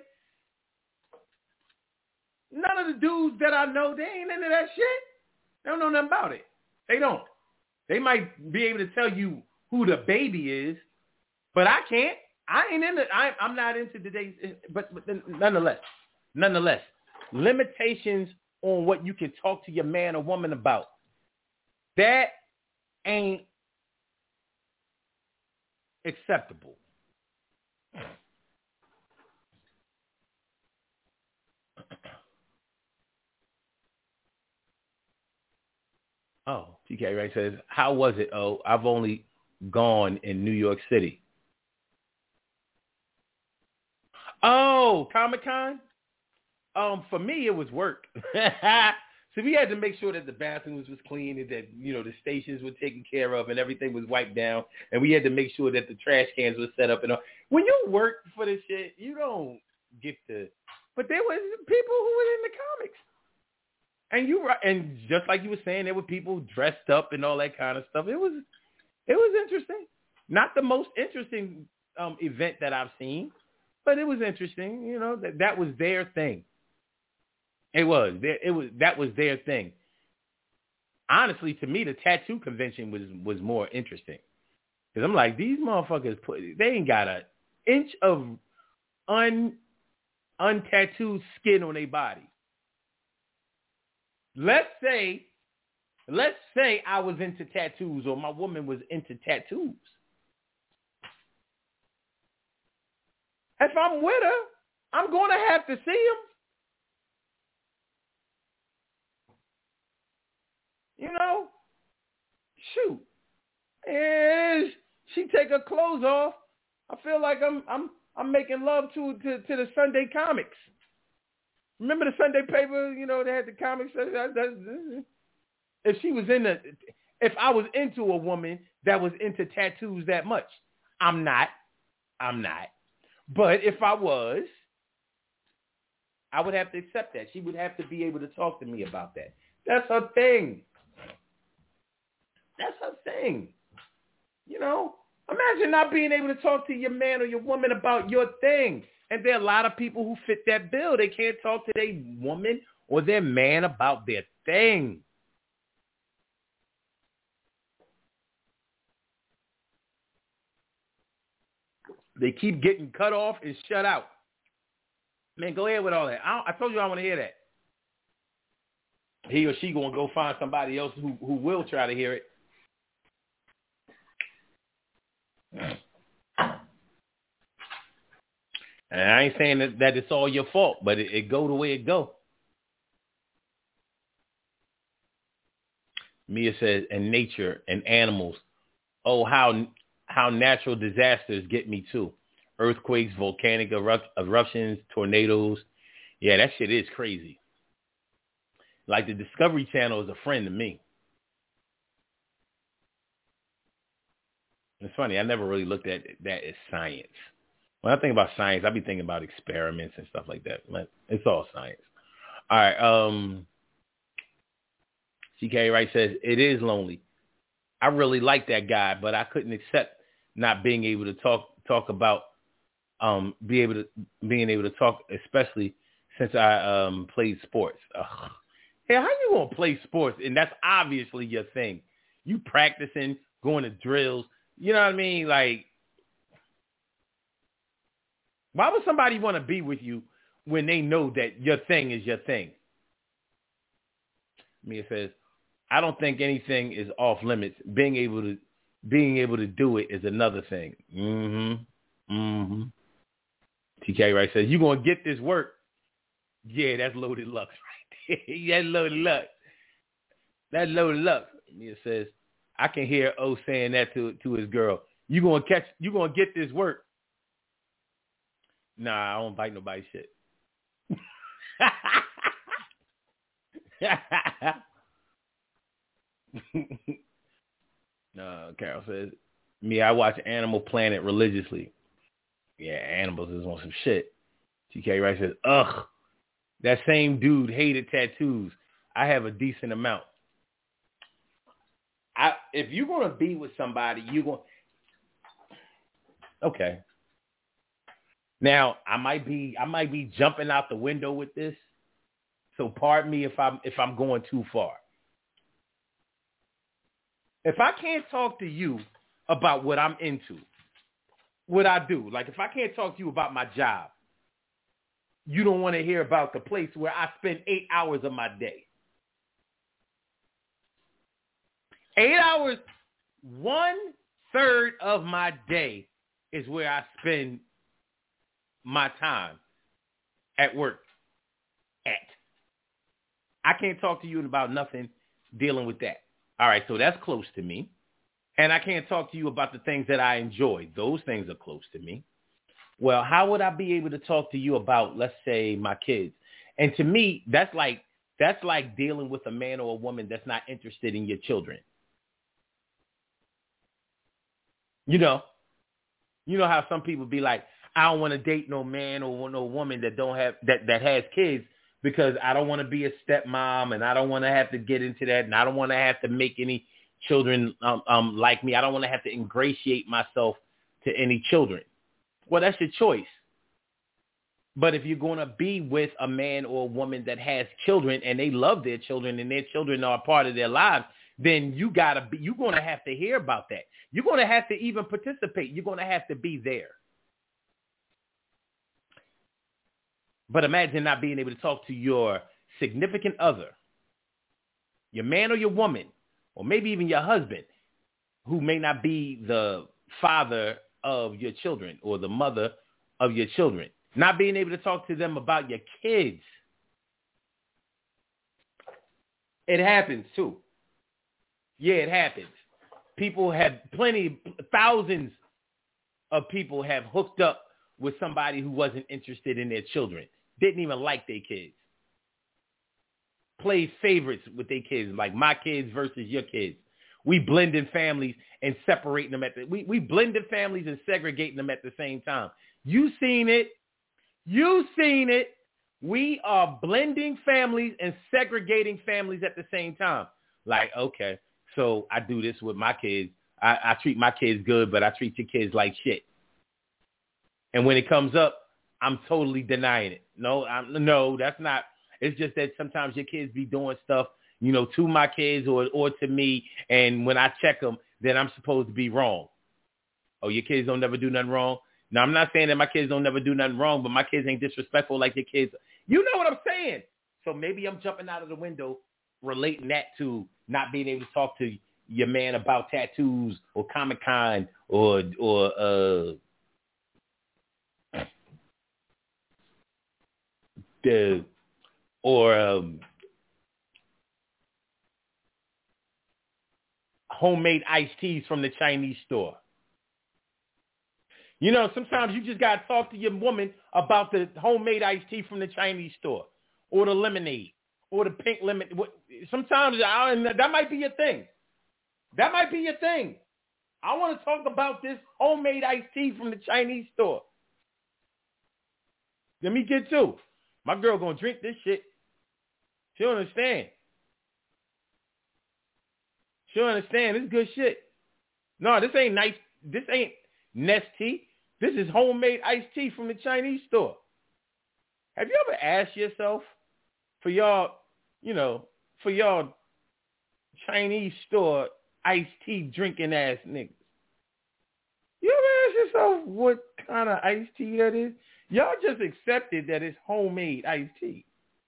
None of the dudes that I know, they ain't into that shit. They don't know nothing about it. They don't. They might be able to tell you who the baby is, but I can't. I ain't into. I, I'm not into today's. But, but nonetheless, nonetheless, limitations on what you can talk to your man or woman about. That ain't acceptable. Oh, T K Ray says, how was it? Oh, I've only gone in New York City. Oh, Comic-Con? Um, for me, it was work. So we had to make sure that the bathrooms was clean and that, you know, the stations were taken care of and everything was wiped down. And we had to make sure that the trash cans were set up and all. When you work for this shit, you don't get to. But there was people who were in the comics. And you and just like you were saying, there were people dressed up and all that kind of stuff. It was it was interesting. Not the most interesting um, event that I've seen, but it was interesting. You know, that that was their thing. It was. It was that was their thing. Honestly, to me, the tattoo convention was was more interesting because I'm like, these motherfuckers put they ain't got an inch of un untattooed skin on their body. Let's say, let's say I was into tattoos or my woman was into tattoos. If I'm with her, I'm going to have to see them. You know, shoot. And she take her clothes off. I feel like I'm I'm I'm making love to to, to the Sunday comics. Remember the Sunday paper? You know, they had the comics. If she was in the, if I was into a woman that was into tattoos that much, I'm not. I'm not. But if I was, I would have to accept that. She would have to be able to talk to me about that. That's her thing. That's her thing. You know, imagine not being able to talk to your man or your woman about your thing. And there are a lot of people who fit that bill. They can't talk to their woman or their man about their thing. They keep getting cut off and shut out. Man, go ahead with all that. I, I told you I want to hear that. He or she going to go find somebody else who, who will try to hear it. And I ain't saying that, that it's all your fault, but it, it go the way it go. Mia says, and nature and animals. Oh, how how natural disasters get me too. Earthquakes, volcanic erupt, eruptions, tornadoes. Yeah, that shit is crazy. Like the Discovery Channel is a friend to me. It's funny. I never really looked at that as science. When I think about science, I be thinking about experiments and stuff like that. It's all science. All right. Um, C K Wright says, it is lonely. I really like that guy, but I couldn't accept not being able to talk talk about um, be able to being able to talk, especially since I um, played sports. Ugh. Hey, how you gonna play sports? And that's obviously your thing. You practicing, going to drills. You know what I mean? Like, why would somebody want to be with you when they know that your thing is your thing? Mia says, I don't think anything is off limits. Being able to being able to do it is another thing. Mm-hmm. Mm-hmm. T K Wright says, you gonna get this work. Yeah, that's loaded Lux right there. That's loaded Lux. That's loaded Lux. Mia says, I can hear O saying that to to his girl. You gonna catch you gonna get this work. Nah, I don't bite nobody's shit. No, Carol says, me, I watch Animal Planet religiously. Yeah, animals is on some shit. T K Wright says, ugh, that same dude hated tattoos. I have a decent amount. I if you're gonna be with somebody, you're gonna okay. Now I might be I might be jumping out the window with this. So pardon me if I'm if I'm going too far. If I can't talk to you about what I'm into, what I do, like if I can't talk to you about my job, you don't want to hear about the place where I spend eight hours of my day. Eight hours, one third of my day is where I spend my time at work at. I can't talk to you about nothing dealing with that. All right, so that's close to me. And I can't talk to you about the things that I enjoy. Those things are close to me. Well, how would I be able to talk to you about, let's say, my kids? And to me, that's like that's like dealing with a man or a woman that's not interested in your children. You know, you know how some people be like, I don't want to date no man or no woman that don't have that, that has kids because I don't want to be a stepmom and I don't want to have to get into that and I don't want to have to make any children um, um, like me. I don't want to have to ingratiate myself to any children. Well, that's your choice. But if you're going to be with a man or a woman that has children and they love their children and their children are a part of their lives, then you gotta be. You're going to have to hear about that. You're going to have to even participate. You're going to have to be there. But imagine not being able to talk to your significant other, your man or your woman, or maybe even your husband, who may not be the father of your children or the mother of your children. Not being able to talk to them about your kids. It happens too. Yeah, it happens. People have plenty, thousands of people have hooked up with somebody who wasn't interested in their children. Didn't even like their kids. Played favorites with their kids, like my kids versus your kids. We blending families and separating them at the, we, we blended families and segregating them at the same time. You seen it. You seen it. We are blending families and segregating families at the same time. Like, okay, so I do this with my kids. I, I treat my kids good, but I treat your kids like shit. And when it comes up, I'm totally denying it. No, I'm, no, that's not. It's just that sometimes your kids be doing stuff, you know, to my kids or or to me, and when I check them, then I'm supposed to be wrong. Oh, your kids don't never do nothing wrong? Now, I'm not saying that my kids don't never do nothing wrong, but my kids ain't disrespectful like your kids. You know what I'm saying? So maybe I'm jumping out of the window relating that to not being able to talk to your man about tattoos or Comic-Con or, or uh, the, or um, homemade iced teas from the Chinese store. You know, sometimes you just got to talk to your woman about the homemade iced tea from the Chinese store or the lemonade or the pink lemon. Sometimes I, that might be your thing. That might be your thing. I want to talk about this homemade iced tea from the Chinese store. Let me get to. My girl going to drink this shit. She don't understand. She don't understand. This is good shit. No, this ain't nice. This ain't Nestea. This is homemade iced tea from the Chinese store. Have you ever asked yourself for y'all, you know, for y'all Chinese store iced tea drinking ass niggas? You ever ask yourself what kind of iced tea that is? Y'all just accepted that it's homemade iced tea.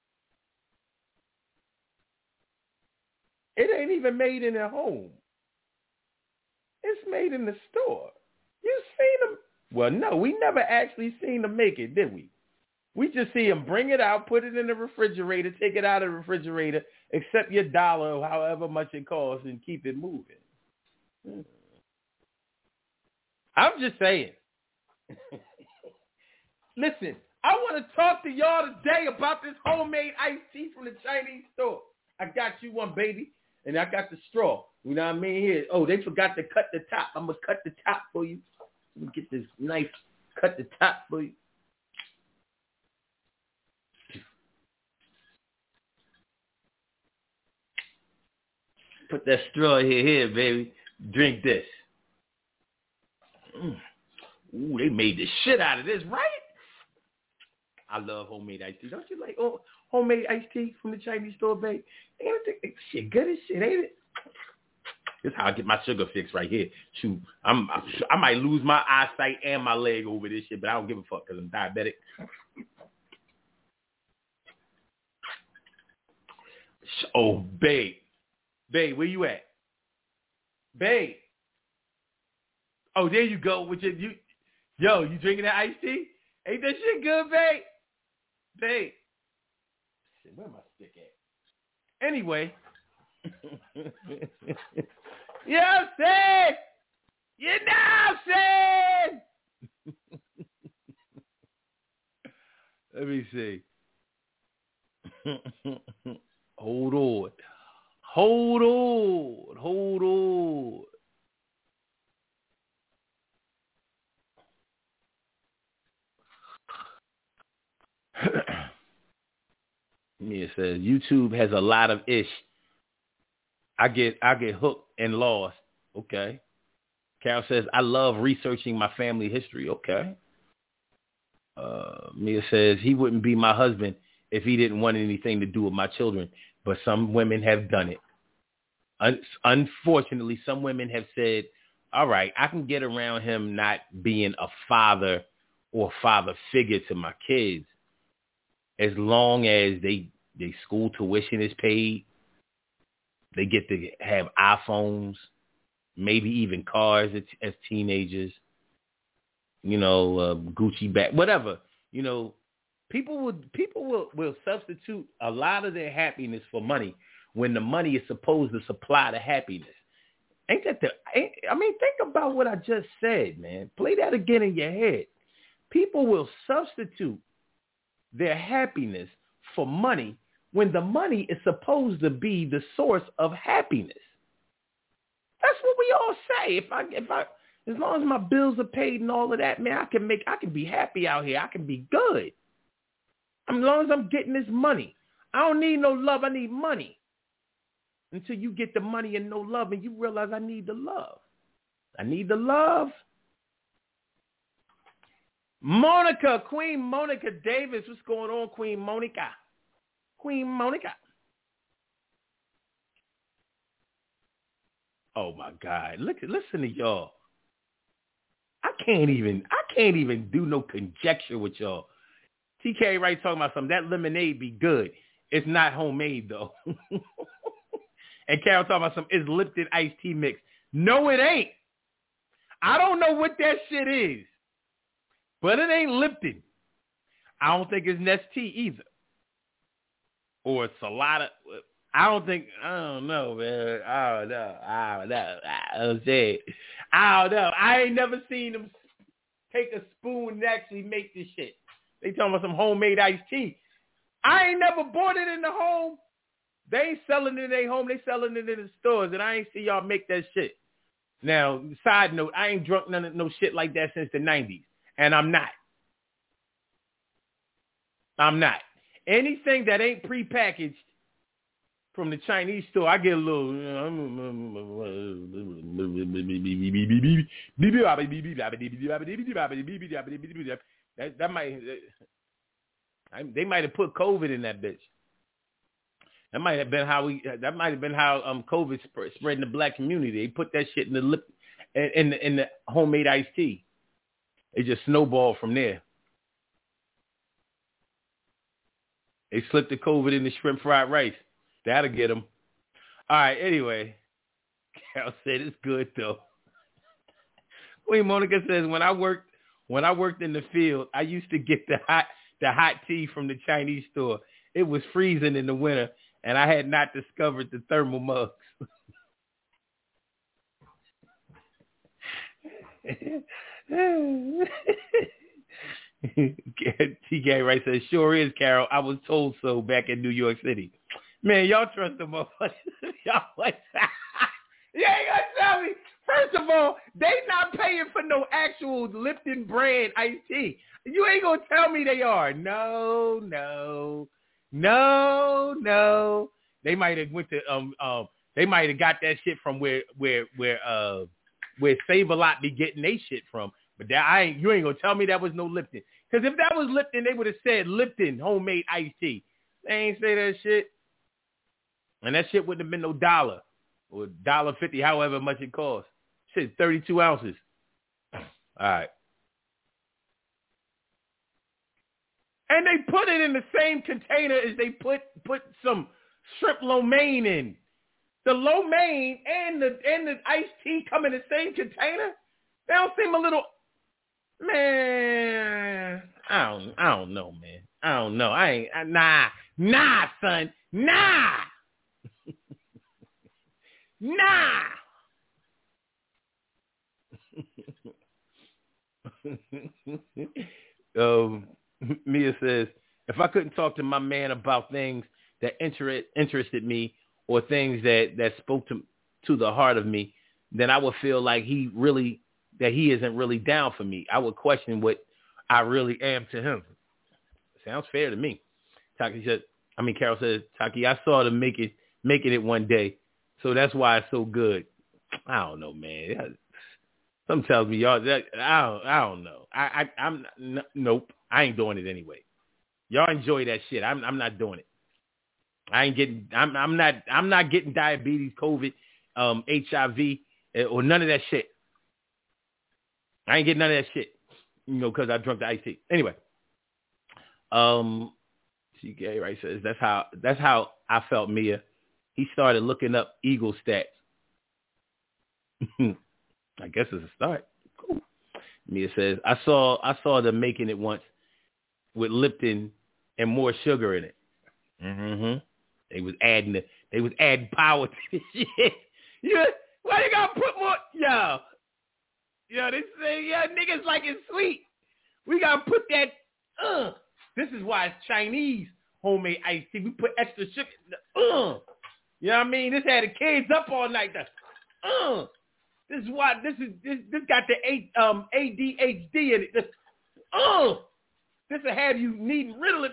It ain't even made in their home. It's made in the store. You seen them? Well, no, we never actually seen them make it, did we? We just see them bring it out, put it in the refrigerator, take it out of the refrigerator, accept your dollar or however much it costs, and keep it moving. Hmm. I'm just saying. Listen, I want to talk to y'all today about this homemade iced tea from the Chinese store. I got you one, baby, and I got the straw. You know what I mean? Here. Oh, they forgot to cut the top. I'm going to cut the top for you. Let me get this knife, cut the top for you. Put that straw here, here, baby. Drink this. Mm. Ooh, they made the shit out of this, right? I love homemade iced tea. Don't you like oh, homemade iced tea from the Chinese store, babe? Ain't it shit good as shit, ain't it? This is how I get my sugar fix right here. Shoot, I'm, I'm I might lose my eyesight and my leg over this shit, but I don't give a fuck because I'm diabetic. Oh, babe. Babe, where you at? Babe. Oh, there you go. With your, you, yo, you drinking that iced tea? Ain't that shit good, babe? Babe. Shit, where my stick at? Anyway. You know what I'm saying? You know what I'm saying? Let me see. Hold on. Hold on. Hold on. It says YouTube has a lot of ish. I get I get hooked and lost. Okay. Carol says, I love researching my family history. Okay. Uh, Mia says, he wouldn't be my husband if he didn't want anything to do with my children. But some women have done it. Un- unfortunately, some women have said, all right, I can get around him not being a father or father figure to my kids as long as they, they school tuition is paid. They get to have iPhones, maybe even cars as, as teenagers, you know, uh, Gucci bag, whatever. You know, people would people will, will substitute a lot of their happiness for money when the money is supposed to supply the happiness. Ain't that the? Ain't, I mean, think about what I just said, man. Play that again in your head. People will substitute their happiness for money when the money is supposed to be the source of happiness. That's what we all say. If I, if I, as long as my bills are paid and all of that, man, I can make, I can be happy out here. I can be good. I mean, as long as I'm getting this money, I don't need no love. I need money. Until you get the money and no love, and you realize I need the love. I need the love. Monica, Queen Monica Davis, what's going on, Queen Monica? Queen Monica. Oh my God! Look, listen to y'all. I can't even, I can't even do no conjecture with y'all. T K right talking about something. That lemonade be good. It's not homemade though. And Carol talking about some is Lipton iced tea mix. No, it ain't. I don't know what that shit is, but it ain't Lipton. I don't think it's Nestea either, or it's Salada. I don't think. I don't know, man. I don't know. I don't know. I don't say. I don't know. I ain't never seen them take a spoon and actually make this shit. They talking about some homemade iced tea. I ain't never bought it in the home. They ain't selling it in their home. They selling it in the stores, and I ain't see y'all make that shit. Now, side note, I ain't drunk none of no shit like that since the nineties, and I'm not. I'm not. Anything that ain't prepackaged from the Chinese store, I get a little. That that might they might have put COVID in that bitch. That might have been how we. That might have been how um COVID spread, spread in the black community. They put that shit in the lip, in the in the homemade iced tea. It just snowballed from there. They slipped the COVID in the shrimp fried rice. That'll get them. All right. Anyway, Carol said it's good though. Queen Monica says when I worked when I worked in the field, I used to get the hot the hot tea from the Chinese store. It was freezing in the winter, and I had not discovered the thermal mugs. T K Wright says, sure is, Carol. I was told so back in New York City. Man, y'all trust the motherfuckers. Y'all like you ain't gonna tell me. First of all, they not paying for no actual Lipton brand iced tea. You ain't gonna tell me they are. No, no, no, no. They might have went to um um. They might have got that shit from where where where uh where Save-A-Lot be getting they shit from. But that I ain't. You ain't gonna tell me that was no Lipton. Because if that was Lipton, they would have said Lipton homemade iced tea. They ain't say that shit. And that shit wouldn't have been no dollar or dollar fifty, however much it costs. Shit, thirty-two ounces. All right. And they put it in the same container as they put put some shrimp lo mein in. The lo mein and the and the iced tea come in the same container. They don't seem a little. Man, I don't, I don't know, man. I don't know. I ain't, I, nah, nah, son, nah, nah. um, Mia says, if I couldn't talk to my man about things that inter- interested me or things that, that spoke to to the heart of me, then I would feel like he really. that he isn't really down for me. I would question what I really am to him. Sounds fair to me. Taki said, I mean, Carol says, Taki, I saw them make it, making it one day. So that's why it's so good. I don't know, man. Something tells me y'all, that, I don't, I don't know. I, I, I'm, n- nope. I ain't doing it anyway. Y'all enjoy that shit. I'm, I'm not doing it. I ain't getting, I'm, I'm not, I'm not getting diabetes, COVID, um, H I V, or none of that shit. I ain't getting none of that shit, you know, because I drunk the iced tea. Anyway, um, T K right says that's how that's how I felt, Mia. He started looking up Eagle stats. I guess it's a start. Cool. Mia says I saw I saw them making it once with Lipton and more sugar in it. Mm-hmm. They was adding the, they was adding power to the shit. Yeah, why you gotta put more, yo? Yeah, they say, yeah, niggas like it sweet. We got to put that, uh. This is why it's Chinese homemade iced tea. We put extra sugar in the, uh. You know what I mean? This had the kids up all night. The, uh. This is why, this is, this this got the eight, um, A D H D in it. This, uh. This will have you needing Ritalin.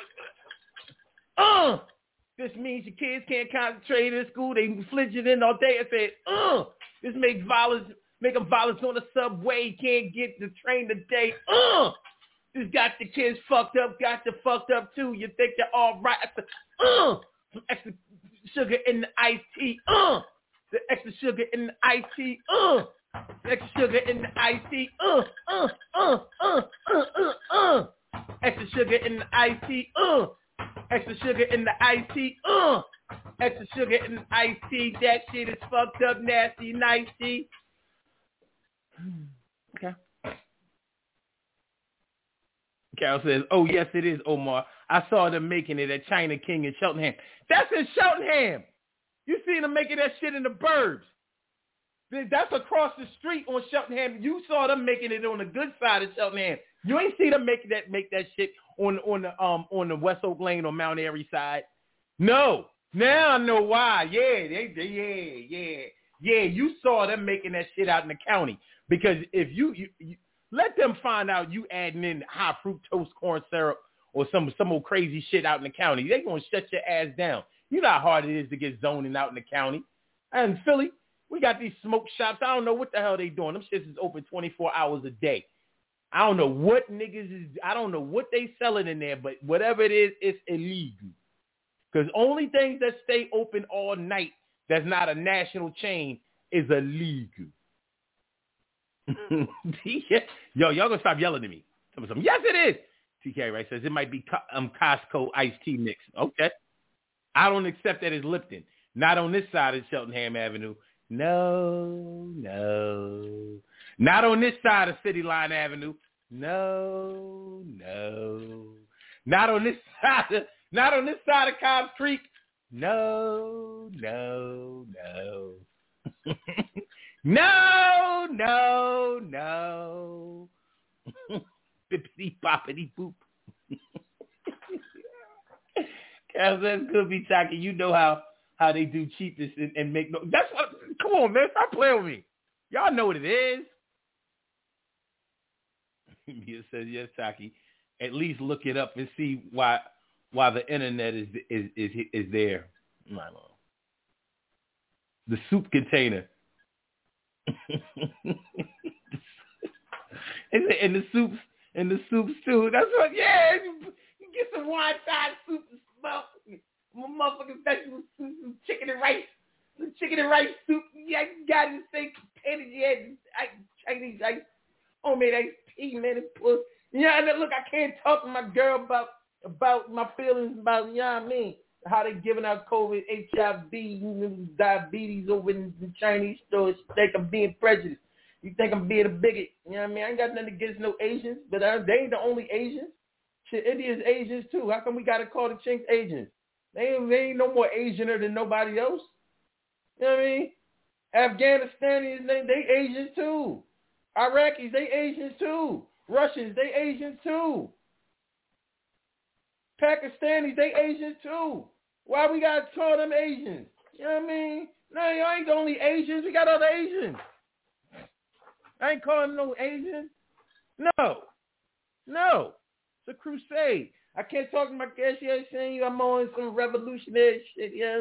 Uh. This means your kids can't concentrate in school. They flinching in all day and say, uh. This makes violence. Make them violence on the subway. Can't get the train today. Uh, this got the kids fucked up. Got you fucked up too. You think you're all right? Uh, some extra sugar in the iced tea. Uh, the extra sugar in the iced tea. Uh, the extra sugar in the iced tea. Uh, uh, uh, uh, uh, uh, uh. Extra sugar in the iced tea. Uh, extra sugar in the iced tea. Uh, extra sugar in the iced tea. That shit is fucked up, nasty, nice tea. Okay. Carol says, oh, yes, it is, Omar. I saw them making it at China King in Cheltenham. That's in Cheltenham. You seen them making that shit in the burbs. That's across the street on Cheltenham. You saw them making it on the good side of Cheltenham. You ain't see them making that make that shit on on the um on the West Oak Lane or Mount Airy side. No. Now I know why. Yeah, they, they yeah, yeah. Yeah, you saw them making that shit out in the county. Because if you, you, you let them find out you adding in high fructose corn syrup or some some old crazy shit out in the county, they gonna shut your ass down. You know how hard it is to get zoning out in the county. And in Philly, we got these smoke shops. I don't know what the hell they doing. Them shits is open twenty-four hours a day. I don't know what niggas is, I don't know what they selling in there, but whatever it is, it's illegal. Because only things that stay open all night that's not a national chain is illegal. Yo, y'all gonna stop yelling at me. Tell me something. Yes, it is. T K Right says it might be um, Costco iced tea mix. Okay. I don't accept that as Lipton. Not on this side of Cheltenham Avenue. No, no. Not on this side of City Line Avenue. No, no. Not on this side of, not on this side of Cobbs Creek. No, no, no. No, no, no. Bippity boppity boop. Cal says, could be talking. You know how, how they do cheapness and, and make no. That's what. Come on, man. Stop playing with me. Y'all know what it is. Mia says, yes, Taki. At least look it up and see why why the internet is is is, is there. I don't know. The soup container. and the soups and the soups too. That's what. Yeah, you, you get some wine side soup and smoke. Motherfucking vegetable soup, some chicken and rice, some chicken and rice soup. Yeah, you got it. Say potato. Yeah, I Chinese ice, homemade iced tea, man. And pull. Yeah, and look, I can't talk to my girl about about my feelings about, you know what I mean, how they giving out COVID, H I V, diabetes over in the Chinese stores. You think I'm being prejudiced? You think I'm being a bigot? You know what I mean? I ain't got nothing against no Asians, but uh, they ain't the only Asians. Shit, India's Asians too. How come we got to call the Chinks Asians? They ain't, they ain't no more Asianer than nobody else. You know what I mean? Afghanistanis, they, they Asians too. Iraqis, they Asians too. Russians, they Asians too. Pakistanis, they Asians too. Why we got to call them Asians? You know what I mean? No, y'all ain't the only Asians. We got other Asians. I ain't calling them no Asians. No. No. It's a crusade. I can't talk to my cashier saying you I'm on some revolutionary shit. Yeah.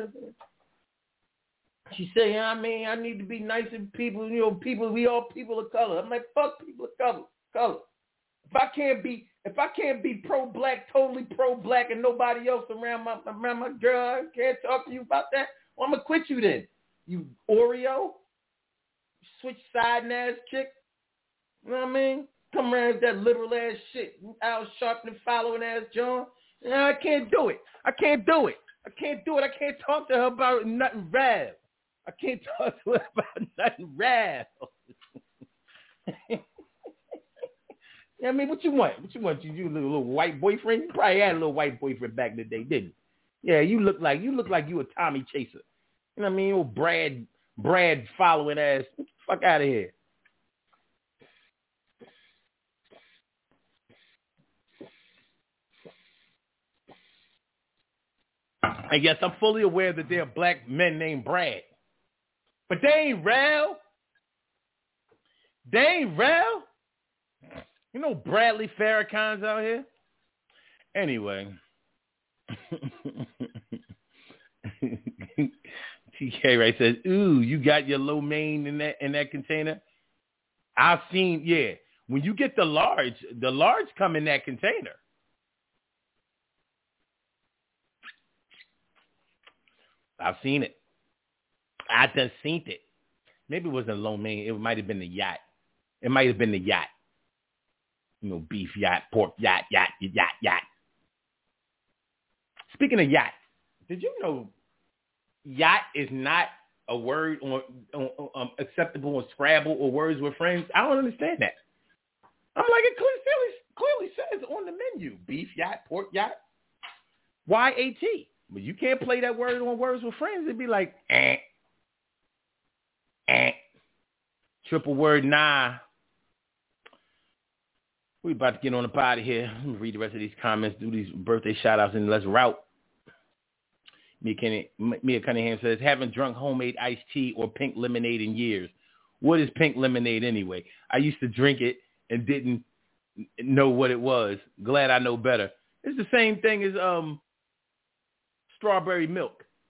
She said, you know what I mean? I need to be nice to people. You know, people, we all people of color. I'm like, fuck people of color. color. If I can't be, if I can't be pro-black, totally pro-black, and nobody else around my around my girl, I can't talk to you about that. Well, I'm gonna quit you then. You Oreo, switch side ass chick. You know what I mean? Come around with that liberal ass shit, Al Sharpton following ass John. You know, I can't do it. I can't do it. I can't do it. I can't talk to her about nothing rad. I can't talk to her about nothing rad. I mean, what you want? What you want? You, you little, little white boyfriend? You probably had a little white boyfriend back in the day, didn't you? Yeah, you look like you look like you a Tommy chaser. You know what I mean? Old Brad, Brad following ass. Get the fuck out of here. And yes, I'm fully aware that there are black men named Brad, but they ain't real. They ain't real. You know Bradley Farrakhan's out here? Anyway. T K Right says, ooh, you got your lo mein in that in that container? I've seen, yeah. When you get the large, the large come in that container. I've seen it. I done seen it. Maybe it wasn't lo mein. It might have been the yacht. It might have been the yacht. You know, beef yacht, pork yacht, yacht, yacht, yacht. Speaking of yacht, did you know yacht is not a word on, on, um, acceptable on Scrabble or Words with Friends? I don't understand that. I'm like, it clearly, clearly says on the menu, beef yacht, pork yacht, Y A T. But you can't play that word on Words with Friends. It'd be like, eh, eh, triple word, nah. We about to get on the out of here. Let me read the rest of these comments, do these birthday shout-outs, and let's route. Mia, Kenny, Mia Cunningham says, haven't drunk homemade iced tea or pink lemonade in years. What is pink lemonade anyway? I used to drink it and didn't know what it was. Glad I know better. It's the same thing as um strawberry milk.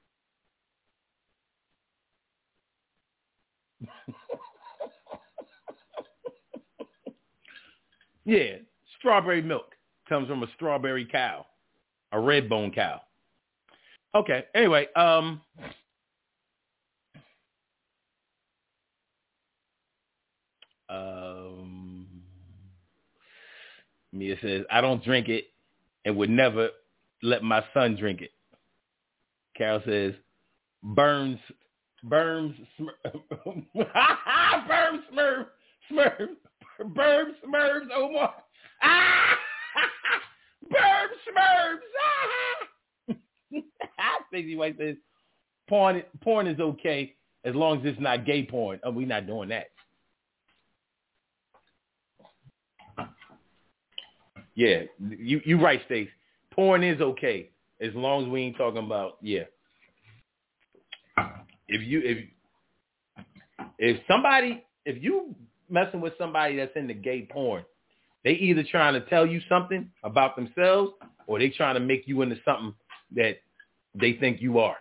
Yeah, strawberry milk comes from a strawberry cow, a red bone cow. Okay, anyway, um, um, Mia says, I don't drink it and would never let my son drink it. Carol says, Burns, Burns, Smurf, Burns, Smurf, Smurf, Burns, Smurfs, Omar. Ah! Burns, Smurfs. Ah! Stacey White says, porn, porn is okay as long as it's not gay porn. Oh, we're not doing that. Yeah, you you right, Stacey. Porn is okay as long as we ain't talking about, yeah. If you if if somebody if you messing with somebody that's into gay porn, they either trying to tell you something about themselves or they trying to make you into something that they think you are.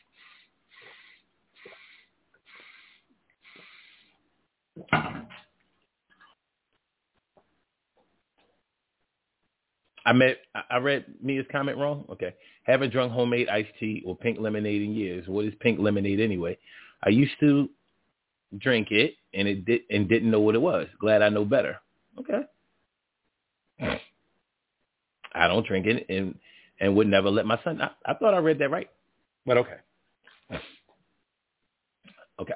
I met, I read Mia's comment wrong. Okay. Haven't drunk homemade iced tea or pink lemonade in years. What is pink lemonade anyway? I used to drink it and it did and didn't know what it was. Glad I know better. Okay. I don't drink it and and would never let my son. I, I thought I read that right, but okay. Okay.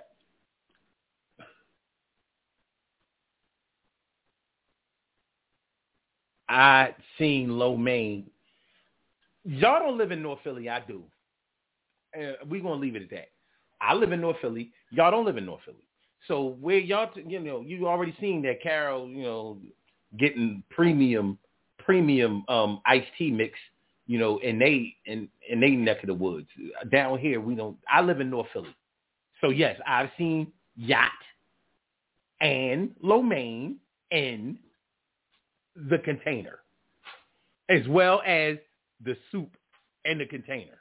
I seen Lo Mein. Y'all don't live in North Philly. I do. Uh, we're going to leave it at that. I live in North Philly. Y'all don't live in North Philly. So where y'all, t- you know, you already seen that Carol, you know, getting premium, premium um, iced tea mix, you know, in they, in, in they neck of the woods. Down here, we don't, I live in North Philly. So yes, I've seen Yacht and Lo Mein in the container, as well as the soup in the container.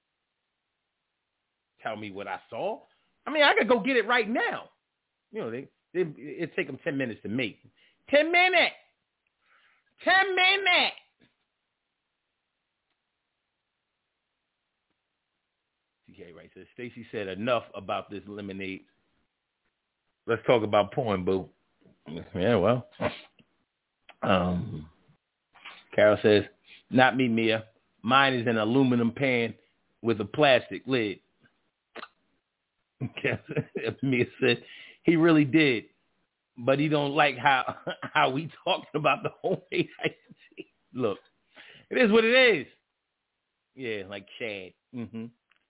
Tell me what I saw. I mean, I could go get it right now. You know, they, they it take them ten minutes to make. Ten minutes. Ten minutes. T K right says, Stacey said enough about this lemonade. Let's talk about porn, boo. Yeah, well. Um, Carol says, not me, Mia. Mine is an aluminum pan with a plastic lid. Mia said, he really did, but he don't like how how we talking about the homemade iced tea. Look, it is what it is. Yeah, like Chad. Mm-hmm.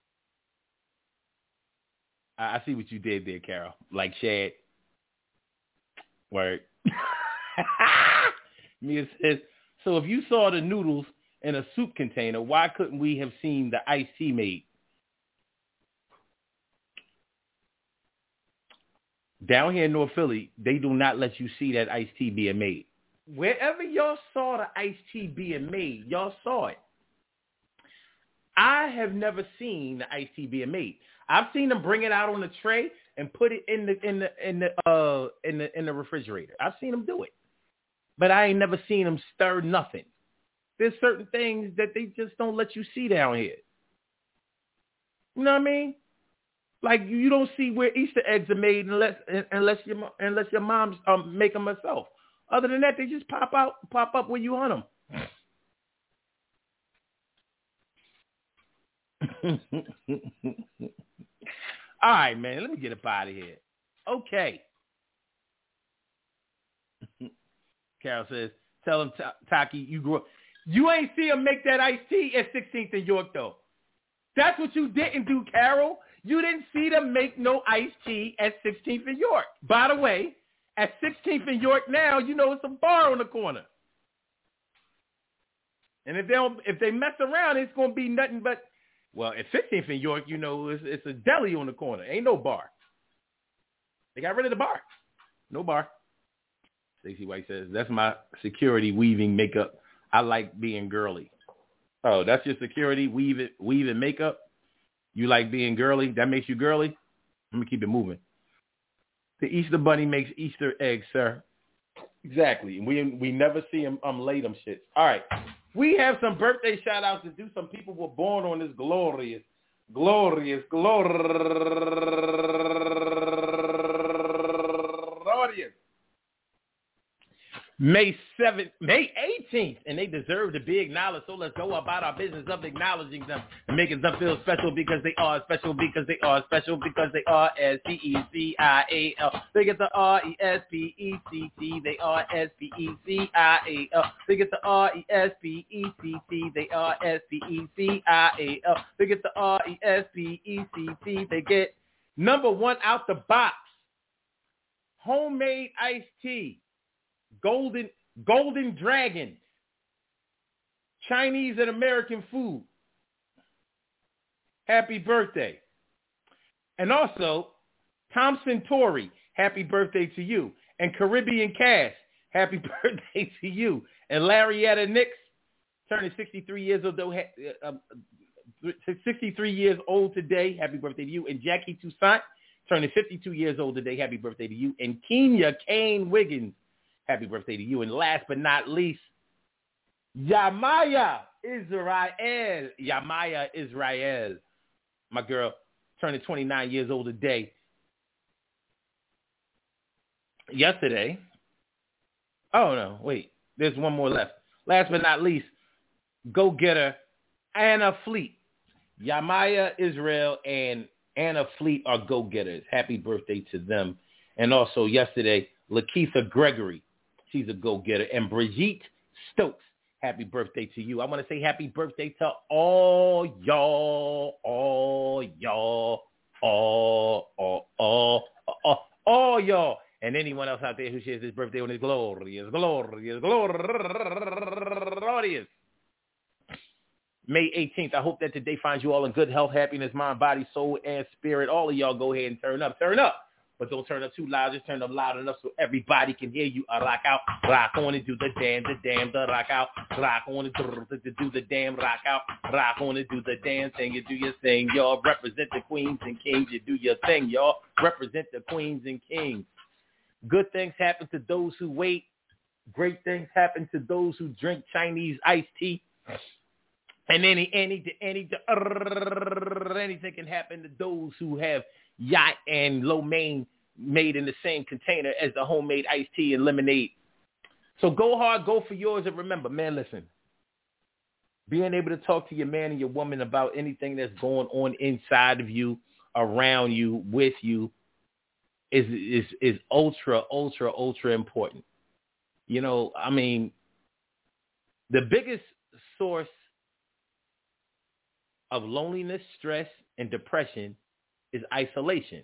I, I see what you did there, Carol. Like Chad. Word. Mia says, so if you saw the noodles in a soup container, why couldn't we have seen the iced tea made? Down here in North Philly, they do not let you see that iced tea being made. Wherever y'all saw the iced tea being made, y'all saw it. I have never seen the iced tea being made. I've seen them bring it out on the tray and put it in the in the in the uh in the in the refrigerator. I've seen them do it, but I ain't never seen them stir nothing. There's certain things that they just don't let you see down here. You know what I mean? Like you don't see where Easter eggs are made unless unless your unless your mom's um make them herself. Other than that, they just pop out pop up when you hunt them. All right, man. Let me get up out of here. Okay. Carol says, "Tell him, Taki, you grew up. You ain't see him make that iced tea at sixteenth and York though. That's what you didn't do, Carol. You didn't see them make no iced tea at sixteenth and York. By the way, at sixteenth and York now, you know it's a bar on the corner. And if they don't, if they mess around, it's going to be nothing but, well, at fifteenth and York, you know, it's, it's a deli on the corner. Ain't no bar. They got rid of the bar. No bar. Stacey White says, that's my security weaving makeup. I like being girly. Oh, that's your security weave it, weave and makeup? You like being girly? That makes you girly? Let me keep it moving. The Easter Bunny makes Easter eggs, sir. Exactly. We we never see him um lay them shits. All right. We have some birthday shout outs to do. Some people were born on this glorious, glorious, glorious May seventh, May eighteenth, and they deserve to be acknowledged. So let's go about our business of acknowledging them and making them feel special because they are special, because they are special, because they are S P E C I A L. They get the R E S P E C T. They are S P E C I A L. They get the R E S P E C T. They are S P E C I A L. They get the R E S P E C T. They get number one out the box. Homemade iced tea. Golden Golden Dragon, Chinese and American food. Happy birthday. And also, Thompson Torrey, happy birthday to you. And Caribbean Cash, happy birthday to you. And Larrietta Nix, turning sixty-three years old, uh, sixty-three years old today. Happy birthday to you. And Jackie Toussaint, turning fifty-two years old today. Happy birthday to you. And Kenya Kane Wiggins, happy birthday to you. And last but not least, Yamaya Israel. Yamaya Israel. My girl turning twenty-nine years old today. Yesterday. Oh, no. Wait. There's one more left. Last but not least, go-getter Anna Fleet. Yamaya Israel and Anna Fleet are go-getters. Happy birthday to them. And also yesterday, Lakeitha Gregory. She's a go-getter. And Brigitte Stokes, happy birthday to you. I want to say happy birthday to all y'all, all y'all, all, all, all, all, all y'all. And anyone else out there who shares his birthday on his glorious, glorious, glorious May eighteenth. I hope that today finds you all in good health, happiness, mind, body, soul, and spirit. All of y'all go ahead and turn up. Turn up. But don't turn up too loud. Just turn up loud enough so everybody can hear you. I rock out, rock on and do the damn, the damn, the rock out, rock on and do the damn, rock out, rock on and do the damn thing. You do your thing, y'all. Represent the queens and kings. You do your thing, y'all. Represent the queens and kings. Good things happen to those who wait. Great things happen to those who drink Chinese iced tea. And any, any, any, anything can happen to those who have yacht and lo mein made in the same container as the homemade iced tea and lemonade. So go hard, go for yours, and remember, man, listen, being able to talk to your man and your woman about anything that's going on inside of you, around you, with you, is is is ultra, ultra, ultra important. You know, I mean, the biggest source of loneliness, stress, and depression is isolation.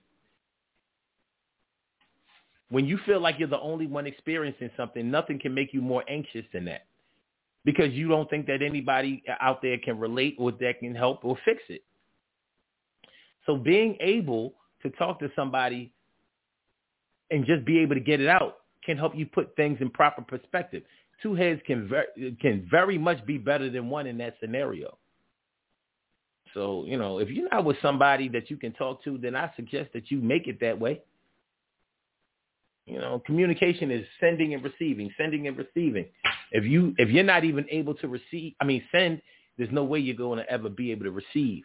When you feel like you're the only one experiencing something, nothing can make you more anxious than that, because you don't think that anybody out there can relate or that can help or fix it. So being able to talk to somebody and just be able to get it out can help you put things in proper perspective. Two heads can ver- can very much be better than one in that scenario. So, you know, if you're not with somebody that you can talk to, then I suggest that you make it that way. You know, communication is sending and receiving, sending and receiving. If you if you're not even able to receive, I mean, send, there's no way you're going to ever be able to receive.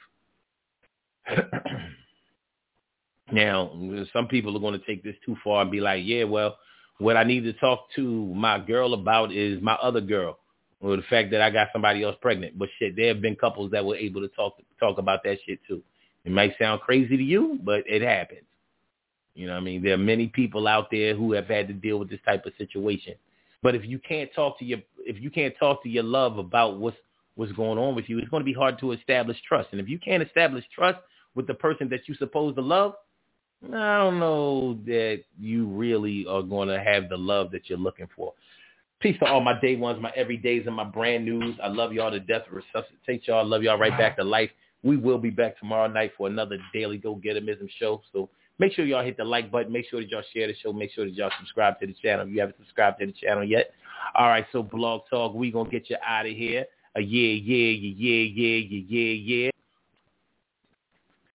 Now, some people are going to take this too far and be like, yeah, well, what I need to talk to my girl about is my other girl, or the fact that I got somebody else pregnant. But shit, there have been couples that were able to talk talk about that shit too. It might sound crazy to you, but it happens. You know what I mean? There are many people out there who have had to deal with this type of situation. But if you can't talk to your if you can't talk to your love about what's what's going on with you, it's going to be hard to establish trust. And if you can't establish trust with the person that you're supposed to love, I don't know that you really are going to have the love that you're looking for. Peace to all my day ones, my everydays, and my brand news. I love y'all to death. Resuscitate y'all. I love y'all right back to life. We will be back tomorrow night for another Daily Go-Getterism show. So make sure y'all hit the like button. Make sure that y'all share the show. Make sure that y'all subscribe to the channel if you haven't subscribed to the channel yet. All right, so Blog Talk, we going to get you out of here. Uh, yeah, yeah, yeah, yeah, yeah, yeah, yeah.